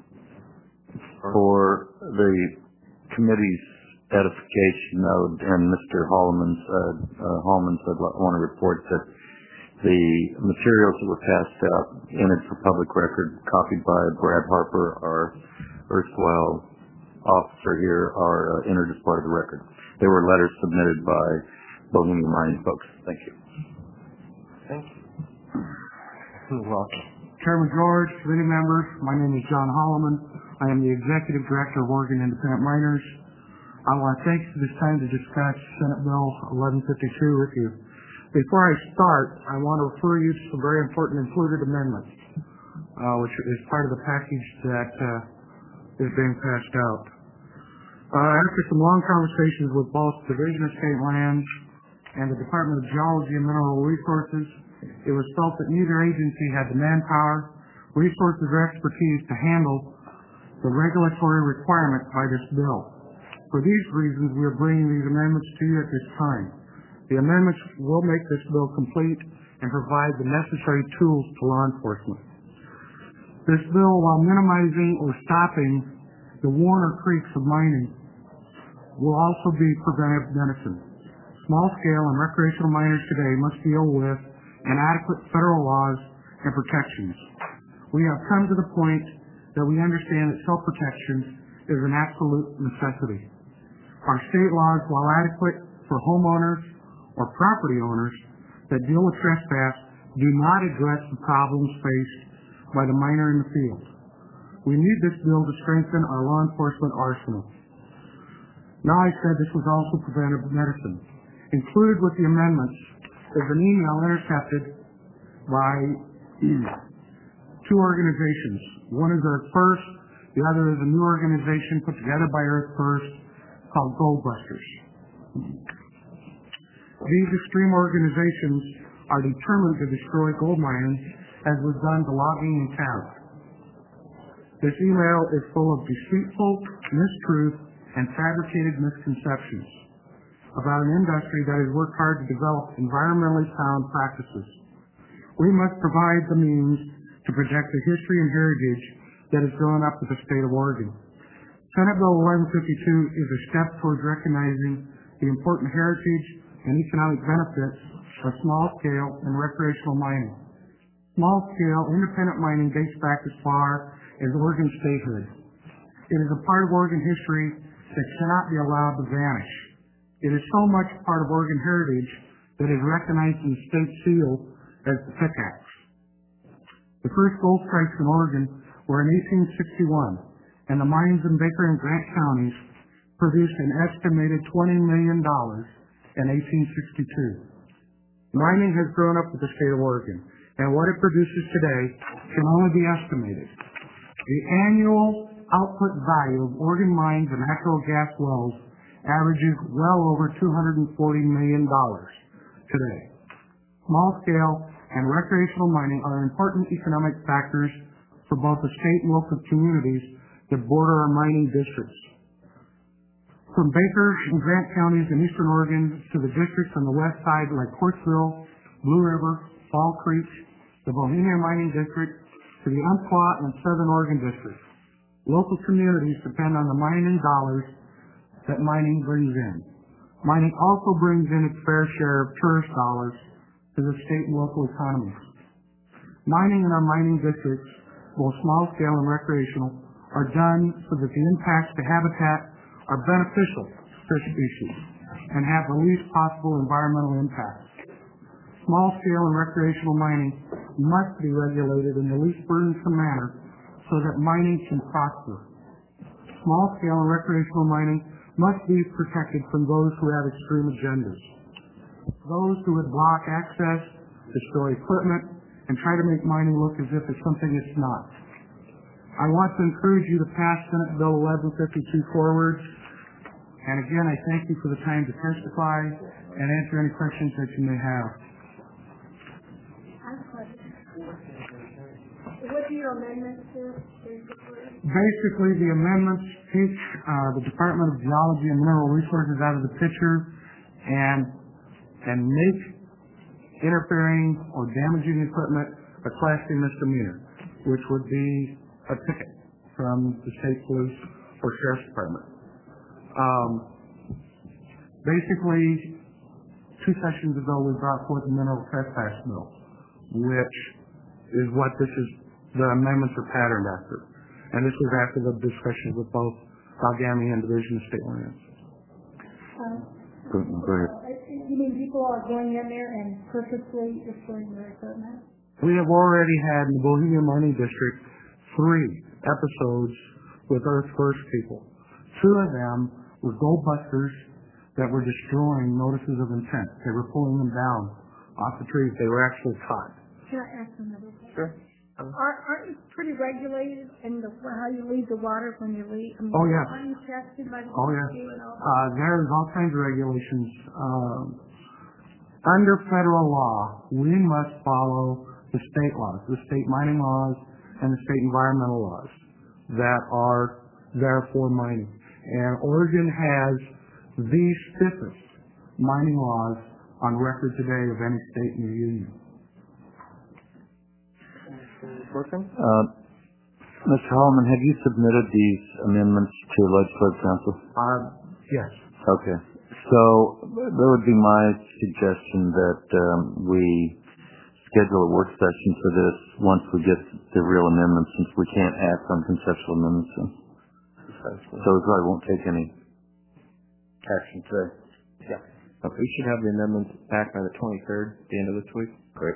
for the committee's edification note and Mister Hallman's, uh, uh, Hallman's, I want to report that the materials that were passed out entered for public record, copied by Brad Harper, our erstwhile officer here, are uh, entered as part of the record. There were letters submitted by Bohemian Mining folks. Thank you. Thank you. You're welcome. Chairman George, committee members, my name is John Holloman. I am the Executive Director of Oregon Independent Miners. I want to thank you for this time to discuss Senate Bill eleven fifty-two with you. Before I start, I want to refer you to some very important included amendments, uh, which is part of the package that uh, is being passed out. Uh, after some long conversations with both Division of State Lands and the Department of Geology and Mineral Resources, it was felt that neither agency had the manpower, resources, or expertise to handle the regulatory requirements by this bill. For these reasons, we are bringing these amendments to you at this time. The amendments will make this bill complete and provide the necessary tools to law enforcement. This bill, while minimizing or stopping the Warner Creeks of mining, will also be preventive medicine. Small-scale and recreational miners today must deal with inadequate federal laws and protections. We have come to the point that we understand that self-protection is an absolute necessity. Our state laws, while adequate for homeowners or property owners that deal with trespass, do not address the problems faced by the miner in the field. We need this bill to strengthen our law enforcement arsenal. Now, I said this was also preventive medicine. Included with the amendments is an email intercepted by two organizations. One is Earth First, the other is a new organization put together by Earth First called Gold Busters. These extreme organizations are determined to destroy gold mining as was done to logging in Canada. This email is full of deceitful, mistruth, and fabricated misconceptions about an industry that has worked hard to develop environmentally sound practices. We must provide the means to protect the history and heritage that has grown up with the state of Oregon. Senate Bill eleven fifty-two is a step towards recognizing the important heritage and economic benefits of small-scale and recreational mining. Small-scale independent mining dates back as far as Oregon statehood. It is a part of Oregon history that cannot be allowed to vanish. It is so much part of Oregon heritage that is recognized in the state seal as the pickaxe. The first gold strikes in Oregon were in eighteen sixty-one, and the mines in Baker and Grant counties produced an estimated twenty million dollars in eighteen sixty-two. Mining has grown up with the state of Oregon, and what it produces today can only be estimated. The annual output value of Oregon mines and natural gas wells averages well over two hundred forty million dollars today. Small-scale and recreational mining are important economic factors for both the state and local communities that border our mining districts. From Baker and Grant counties in eastern Oregon to the districts on the west side like Quartzville, Blue River, Fall Creek, the Bohemia Mining District, to the Umpqua and Southern Oregon districts. Local communities depend on the mining dollars that mining brings in. Mining also brings in its fair share of tourist dollars to the state and local economies. Mining in our mining districts, both small scale and recreational, are done so that the impacts to habitat are beneficial to fish species and have the least possible environmental impacts. Small scale and recreational mining must be regulated in the least burdensome manner so that mining can prosper. Small scale and recreational mining must be protected from those who have extreme agendas. Those who would block access, destroy equipment, and try to make mining look as if it's something it's not. I want to encourage you to pass Senate Bill eleven fifty-two forward. And again, I thank you for the time to testify and answer any questions that you may have. What do your amendments do, basically? Basically, the amendments take uh, the Department of Geology and Mineral Resources out of the picture and and make interfering or damaging equipment a Class C misdemeanor, which would be a ticket from the state police or sheriff's department. Um, basically, two sessions ago we brought forth the mineral trespass bill, which is what this is, the amendments are patterned after. And this was after the discussions with both Algamy and Division of State Lands. Um, Go ahead. You mean people are going in there and purposely destroying their equipment? We have already had in the Bohemia Mining District three episodes with Earth First people. Two of them were gold busters that were destroying notices of intent. They were pulling them down off the trees. They were actually caught. Can I ask another question? Sure. Are, aren't you pretty regulated in the, how you leave the water when you leave? I mean, Oh, yes. Aren't you tested by the Oh, yes. D E Q and all that? Uh, there's all kinds of regulations. Um, under federal law, we must follow the state laws, the state mining laws and the state environmental laws that are there for mining. And Oregon has the stiffest mining laws on record today of any state in the union. Uh, Mister Holloman, have you submitted these amendments to Legislative Council? Uh, yes. Okay. So that would be my suggestion that um, we schedule a work session for this once we get the real amendments, since we can't act on conceptual amendments. So we probably won't take any action today. Yeah. Okay. We should have the amendments back by the twenty-third, the end of this week. Great.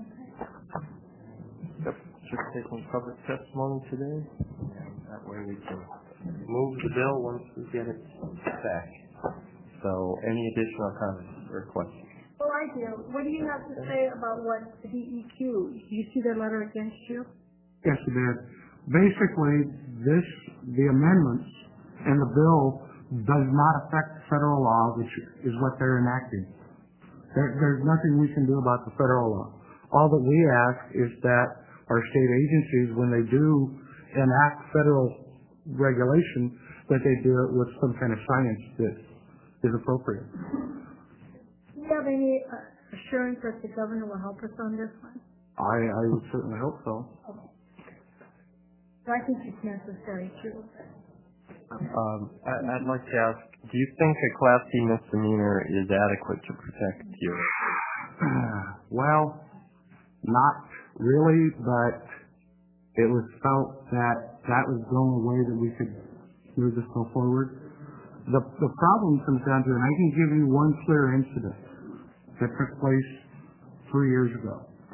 Yep. Just taking public testimony today. That way we can move the bill once we get it back. So any additional comments or questions? Well, I do. What do you have to say about what the D E Q? Do you see their letter against you? Yes, it did. Basically, this, the amendments and the bill does not affect federal law, which is what they're enacting. There, there's nothing we can do about the federal law. All that we ask is that our state agencies, when they do enact federal regulation, that they do it with some kind of science that is appropriate. Do you have any uh, assurance that the governor will help us on this one? I, I would certainly hope so. Okay. So I think it's necessary too. Um, I, I'd like to ask, do you think a Class C misdemeanor is adequate to protect you? Well, not really, but it was felt that that was the only way that we could move this bill forward. The, the problem comes down to, and I can give you one clear incident that took place three years ago.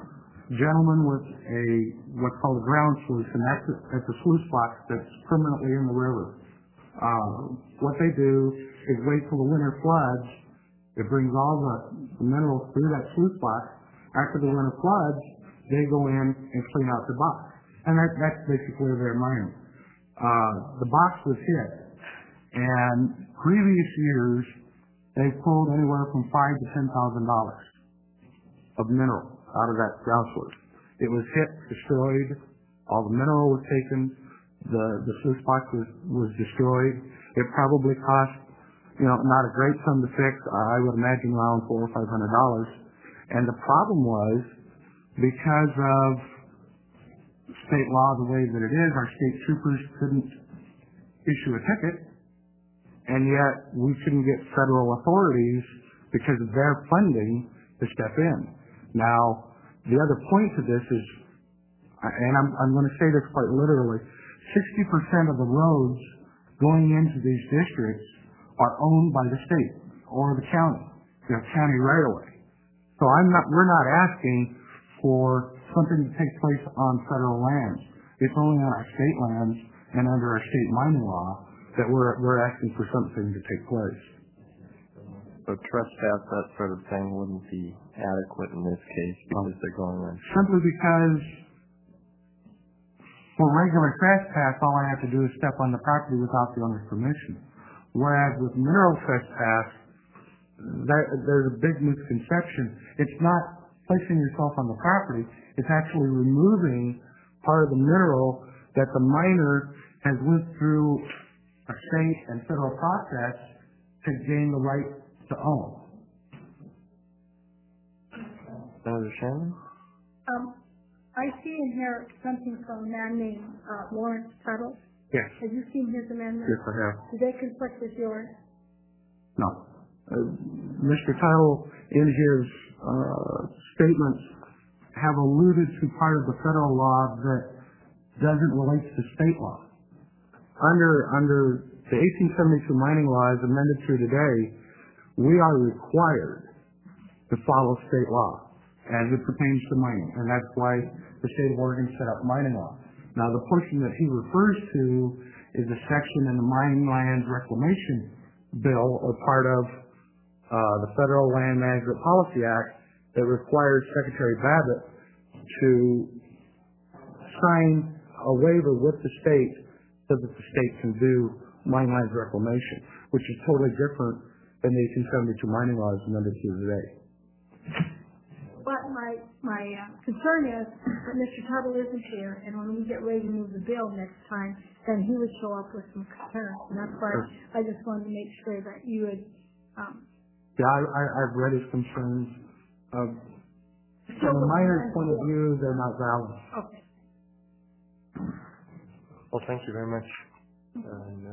gentleman with a what's called a ground sluice, and that's a, that's a sluice box that's permanently in the river. Uh, what they do is wait till the winter floods. It brings all the, the minerals through that sluice box. After the winter floods, they go in and clean out the box, and that, that's basically their mining. Uh, the box was hit, and previous years they pulled anywhere from five to ten thousand dollars of mineral out of that ground sluice. It was hit, destroyed. All the mineral was taken. The the sluice box was was destroyed. It probably cost, you know, not a great sum to fix. I would imagine around four or five hundred dollars. And the problem was because of state law the way that it is, our state troopers couldn't issue a ticket, and yet we couldn't get federal authorities because of their funding to step in. Now, the other point to this is, and I'm, I'm going to say this quite literally, sixty percent of the roads going into these districts are owned by the state or the county, the county right away. So I'm not, we're not asking for something to take place on federal lands. It's only on our state lands and under our state mining law that we're, we're asking for something to take place. So trespass, that sort of thing wouldn't be adequate in this case because they're going in. Simply because for regular trespass, all I have to do is step on the property without the owner's permission. Whereas with mineral trespass, there, there's a big misconception. It's not placing yourself on the property. It's actually removing part of the mineral that the miner has went through a state and federal process to gain the right to own. Senator Shannon? Um, I see in here something from a man named uh, Lawrence Tuttle. Yes. Have you seen his amendment? Yes, I have. Do they conflict with yours? No. Uh, Mister Tuttle, in his uh, statements, have alluded to part of the federal law that doesn't relate to state law. Under under the eighteen seventy-two mining law as amended through today, we are required to follow state law as it pertains to mining, and that's why the state of Oregon set up mining law. Now, the portion that he refers to is a section in the Mining Lands Reclamation Bill, or part of uh, the Federal Land Management Policy Act, that requires Secretary Babbitt to sign a waiver with the state so that the state can do mine lands reclamation, which is totally different than the eighteen seventy-two mining laws amended to today. But my my uh, concern is that Mister Tuttle isn't here, and when we get ready to move the bill next time, then he would show up with some concerns, and that's why I just wanted to make sure that you would. Um, yeah, I, I, I've read his concerns. Uh, from a miner's point of view, they're not valid. Okay. Well, thank you very much. Uh,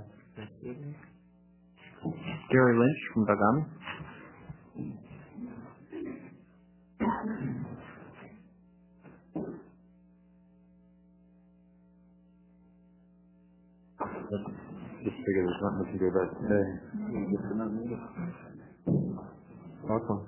Gary Lynch from Bagami. Just figure there's nothing we can do about it today. Welcome.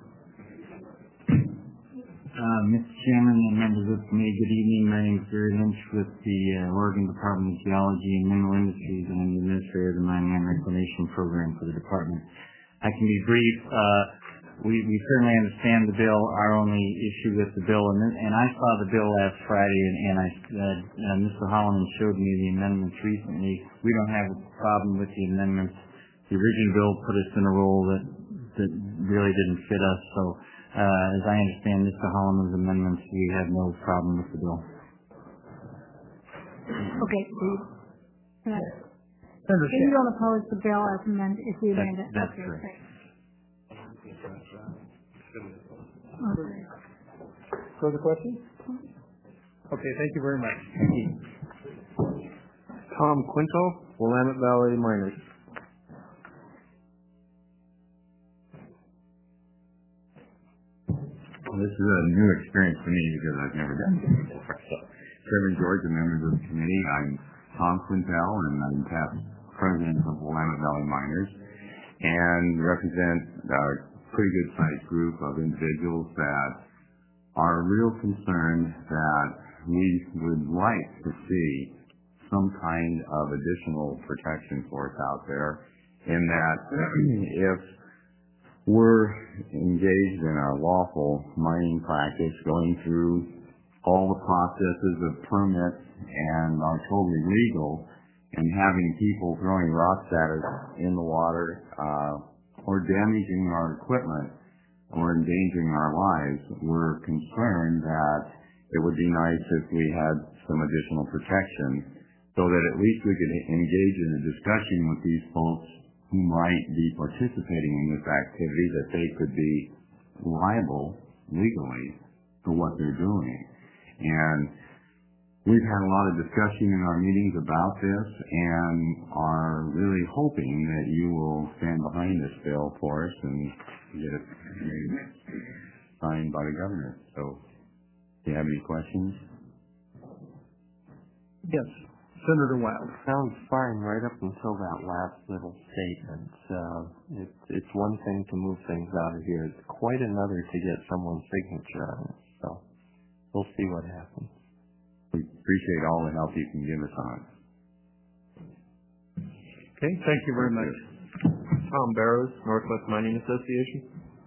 Uh, Mister Chairman and members of the committee, good evening. My name is Gary Lynch with the uh, Oregon Department of Geology and Mineral Industries, and I'm the administrator of the Mining and Reclamation Program for the department. I can be brief. Uh, we, we certainly understand the bill. Our only issue with the bill, and, and I saw the bill last Friday, and, and I, uh, uh, Mister Holloman showed me the amendments recently. We don't have a problem with the amendments. The original bill put us in a role that, that really didn't fit us, so Uh, as I understand Mister Holloman's amendments, we have no problem with the bill. Okay, Steve. Can I, so you don't oppose the bill as amended if we amend it? That's okay, correct. Okay. Further questions? Okay, thank you very much. Thank you. Tom Quinto, Willamette Valley Miners. This is a new experience for me because I've never done this before. So, Chairman George and members of the committee, I'm Tom Quintel, and I'm past president of Willamette Valley Miners, and represent a pretty good-sized group of individuals that are real concerned that we would like to see some kind of additional protection for us out there, in that if we're engaged in a lawful mining practice, going through all the processes of permits and are totally legal, and having people throwing rocks at us in the water, uh, or damaging our equipment, or endangering our lives, we're concerned that it would be nice if we had some additional protection, so that at least we could engage in a discussion with these folks who might be participating in this activity, that they could be liable legally for what they're doing. And we've had a lot of discussion in our meetings about this, and are really hoping that you will stand behind this bill for us and get it signed by the governor. So, do you have any questions? Yes, Senator Wild. Sounds fine right up until that last little statement. Uh, it, it's one thing to move things out of here. It's quite another to get someone's signature on it. So, we'll see what happens. We appreciate all the help you can give us on it. Okay, thank you very much. Tom Barrows, Northwest Mining Association.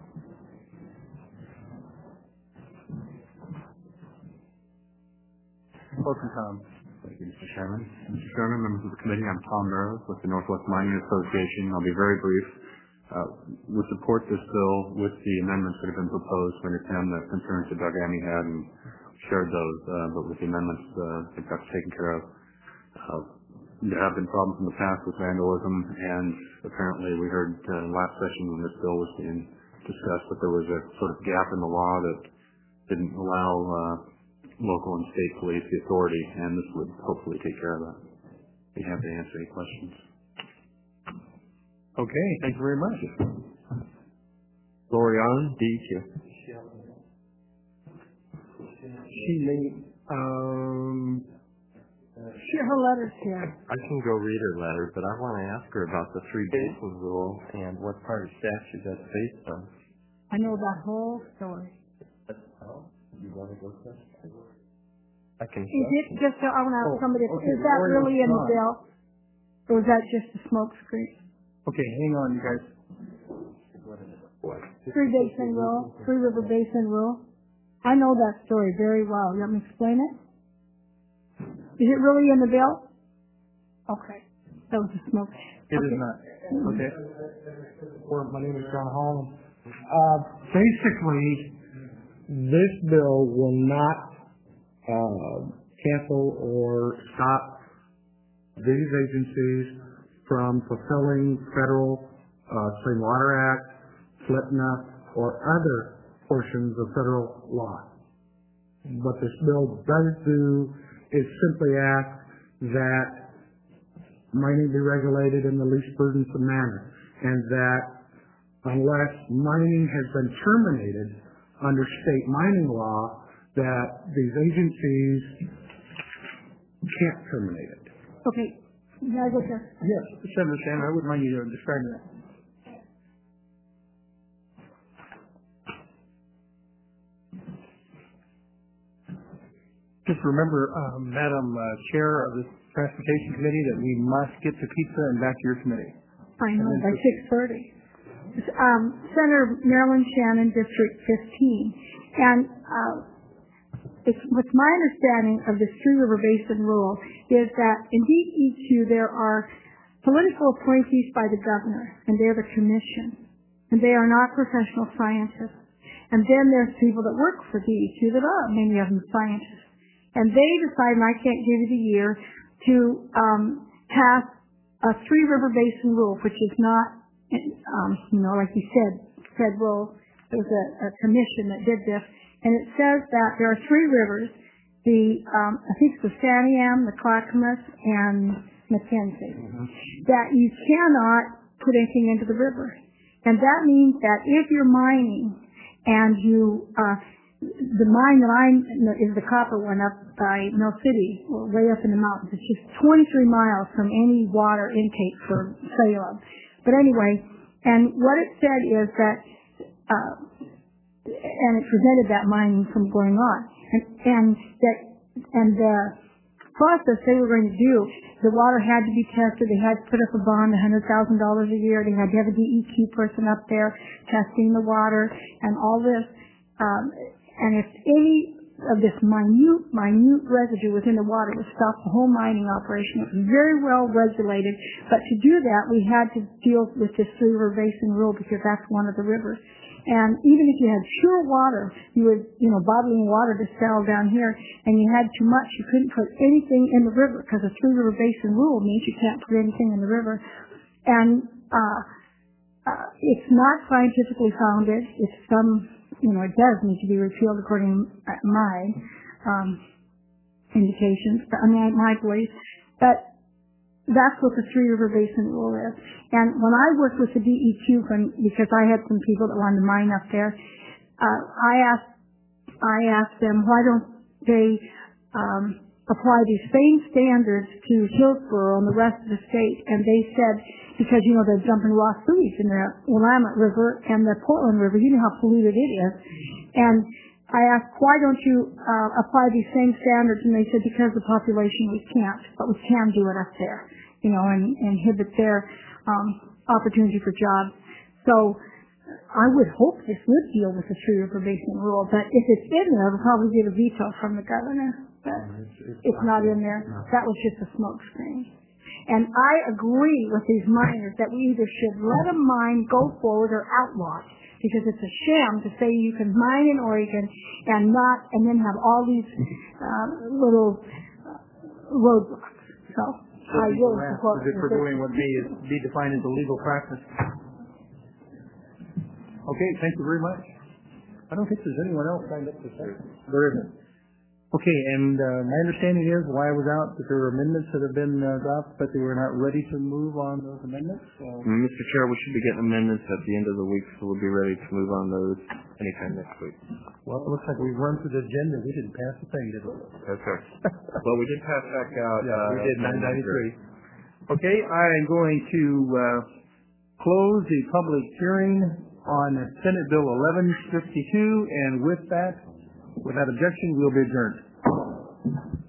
Welcome, Tom. Thank you, Mister Chairman. Mister Chairman, members of the committee, I'm Tom Barrows with the Northwest Mining Association. I'll be very brief. Uh, we support this bill with the amendments that have been proposed. We understand the concerns that Doug Amy had and shared those, uh, but with the amendments, uh, I think that's taken care of. Uh, there have been problems in the past with vandalism, and apparently we heard uh, last session when this bill was being discussed that there was a sort of gap in the law that didn't allow uh, local and state police the authority, and this would hopefully take care of that. Be happy to answer any questions. Okay, thank you very much. Lorian, D E Q. She may, um, She, her letter's here. I can go read her letter, but I want to ask her about the three basin rule and what part of statute that's based on. I know that whole story. Oh, you want to go first? I can. Is it just so I want to ask Oh, somebody, okay, is that before really you in the start. bill? Or is that just a smoke screen? Okay, hang on, you guys. Three basin rule, three river basin rule. I know that story very well. You want me to explain it? Is it really in the bill? Okay. That was a smoke. It okay. is not. Okay. My name is John Holland. Uh, basically, this bill will not uh, cancel or stop these agencies from fulfilling federal uh, Clean Water Act, FLIPNA, or other portions of federal law. What this bill does do is simply ask that mining be regulated in the least burdensome manner, and that unless mining has been terminated under state mining law, that these agencies can't terminate it. Okay. May I go there? Yes, Senator Shannon, I wouldn't mind you describing that. Just remember, uh, Madam uh, Chair of the Transportation Committee, that we must get the pizza and back to your committee. I know, by six thirty. Um, Senator Marilyn Shannon, District fifteen. And uh, it's, what's my understanding of this Three River Basin rule is that in D E Q there are political appointees by the governor, and they're the commission. And they are not professional scientists. And then there's people that work for D E Q that are, many of them scientists. And they decide, and I can't give you the year, to um, pass a Three River Basin rule, which is not, um, you know, like you said, federal. There was a, a commission that did this, and it says that there are three rivers: the, um, I think it's the Santiam, the Clackamas, and Mackenzie. Mm-hmm. That you cannot put anything into the river, and that means that if you're mining and you uh, the mine that I'm is the copper one up by Mill City, way up in the mountains. It's just twenty-three miles from any water intake for Salem. But anyway, and what it said is that uh, and it prevented that mining from going on. And, and that, and the process they were going to do, the water had to be tested. They had to put up a bond, one hundred thousand dollars a year. They had to have a D E Q person up there testing the water and all this. Um, and if any of this minute, minute residue was in the water, it would stop the whole mining operation. It was very well regulated. But to do that, we had to deal with this Three River Basin rule because that's one of the rivers. And even if you had pure water, you were, you know, bottling water to sell down here, and you had too much, you couldn't put anything in the river because the Three River Basin rule means you can't put anything in the river. And uh, uh, it's not scientifically founded. It's some, you know, it does need to be repealed according to my um, indications, I mean, my belief. But that's what the Three River Basin rule is. And when I worked with the D E Q, when, because I had some people that wanted to mine up there, uh, I asked, I asked them, why don't they um, apply these same standards to Hillsborough and the rest of the state? And they said, because, you know, they're dumping raw sewage in the Willamette River and the Portland River. You know how polluted it is. And I asked, why don't you uh, apply these same standards? And they said, because the population, we can't, but we can do it up there, you know, and, and inhibit their um, opportunity for jobs. So I would hope this would deal with the Three River Basin rule, but if it's in there, we'll probably get a veto from the governor. But it's, it's, it's not in there. No. That was just a smoke screen. And I agree with these miners that we either should let a mine go forward or outlaw it. Because it's a sham to say you can mine in Oregon and not, and then have all these uh, little uh, roadblocks. So, so I will support it. For doing what may be defined as illegal practice. Okay, thank you very much. I don't think there's anyone else signed up to say. There isn't. Okay, and uh, my understanding is why I was out that there were amendments that have been uh, dropped, but they were not ready to move on those amendments. So. Mister Chair, we should be getting amendments at the end of the week, so we'll be ready to move on those anytime next week. Well, it looks like we've run through the agenda. We didn't pass the thing, did we? Yes, sir. Well, we did pass back out. Yeah, uh, we did nine ninety-three. Okay, I am going to uh, close the public hearing on Senate Bill eleven fifty-two, and with that, without objection, we'll be adjourned.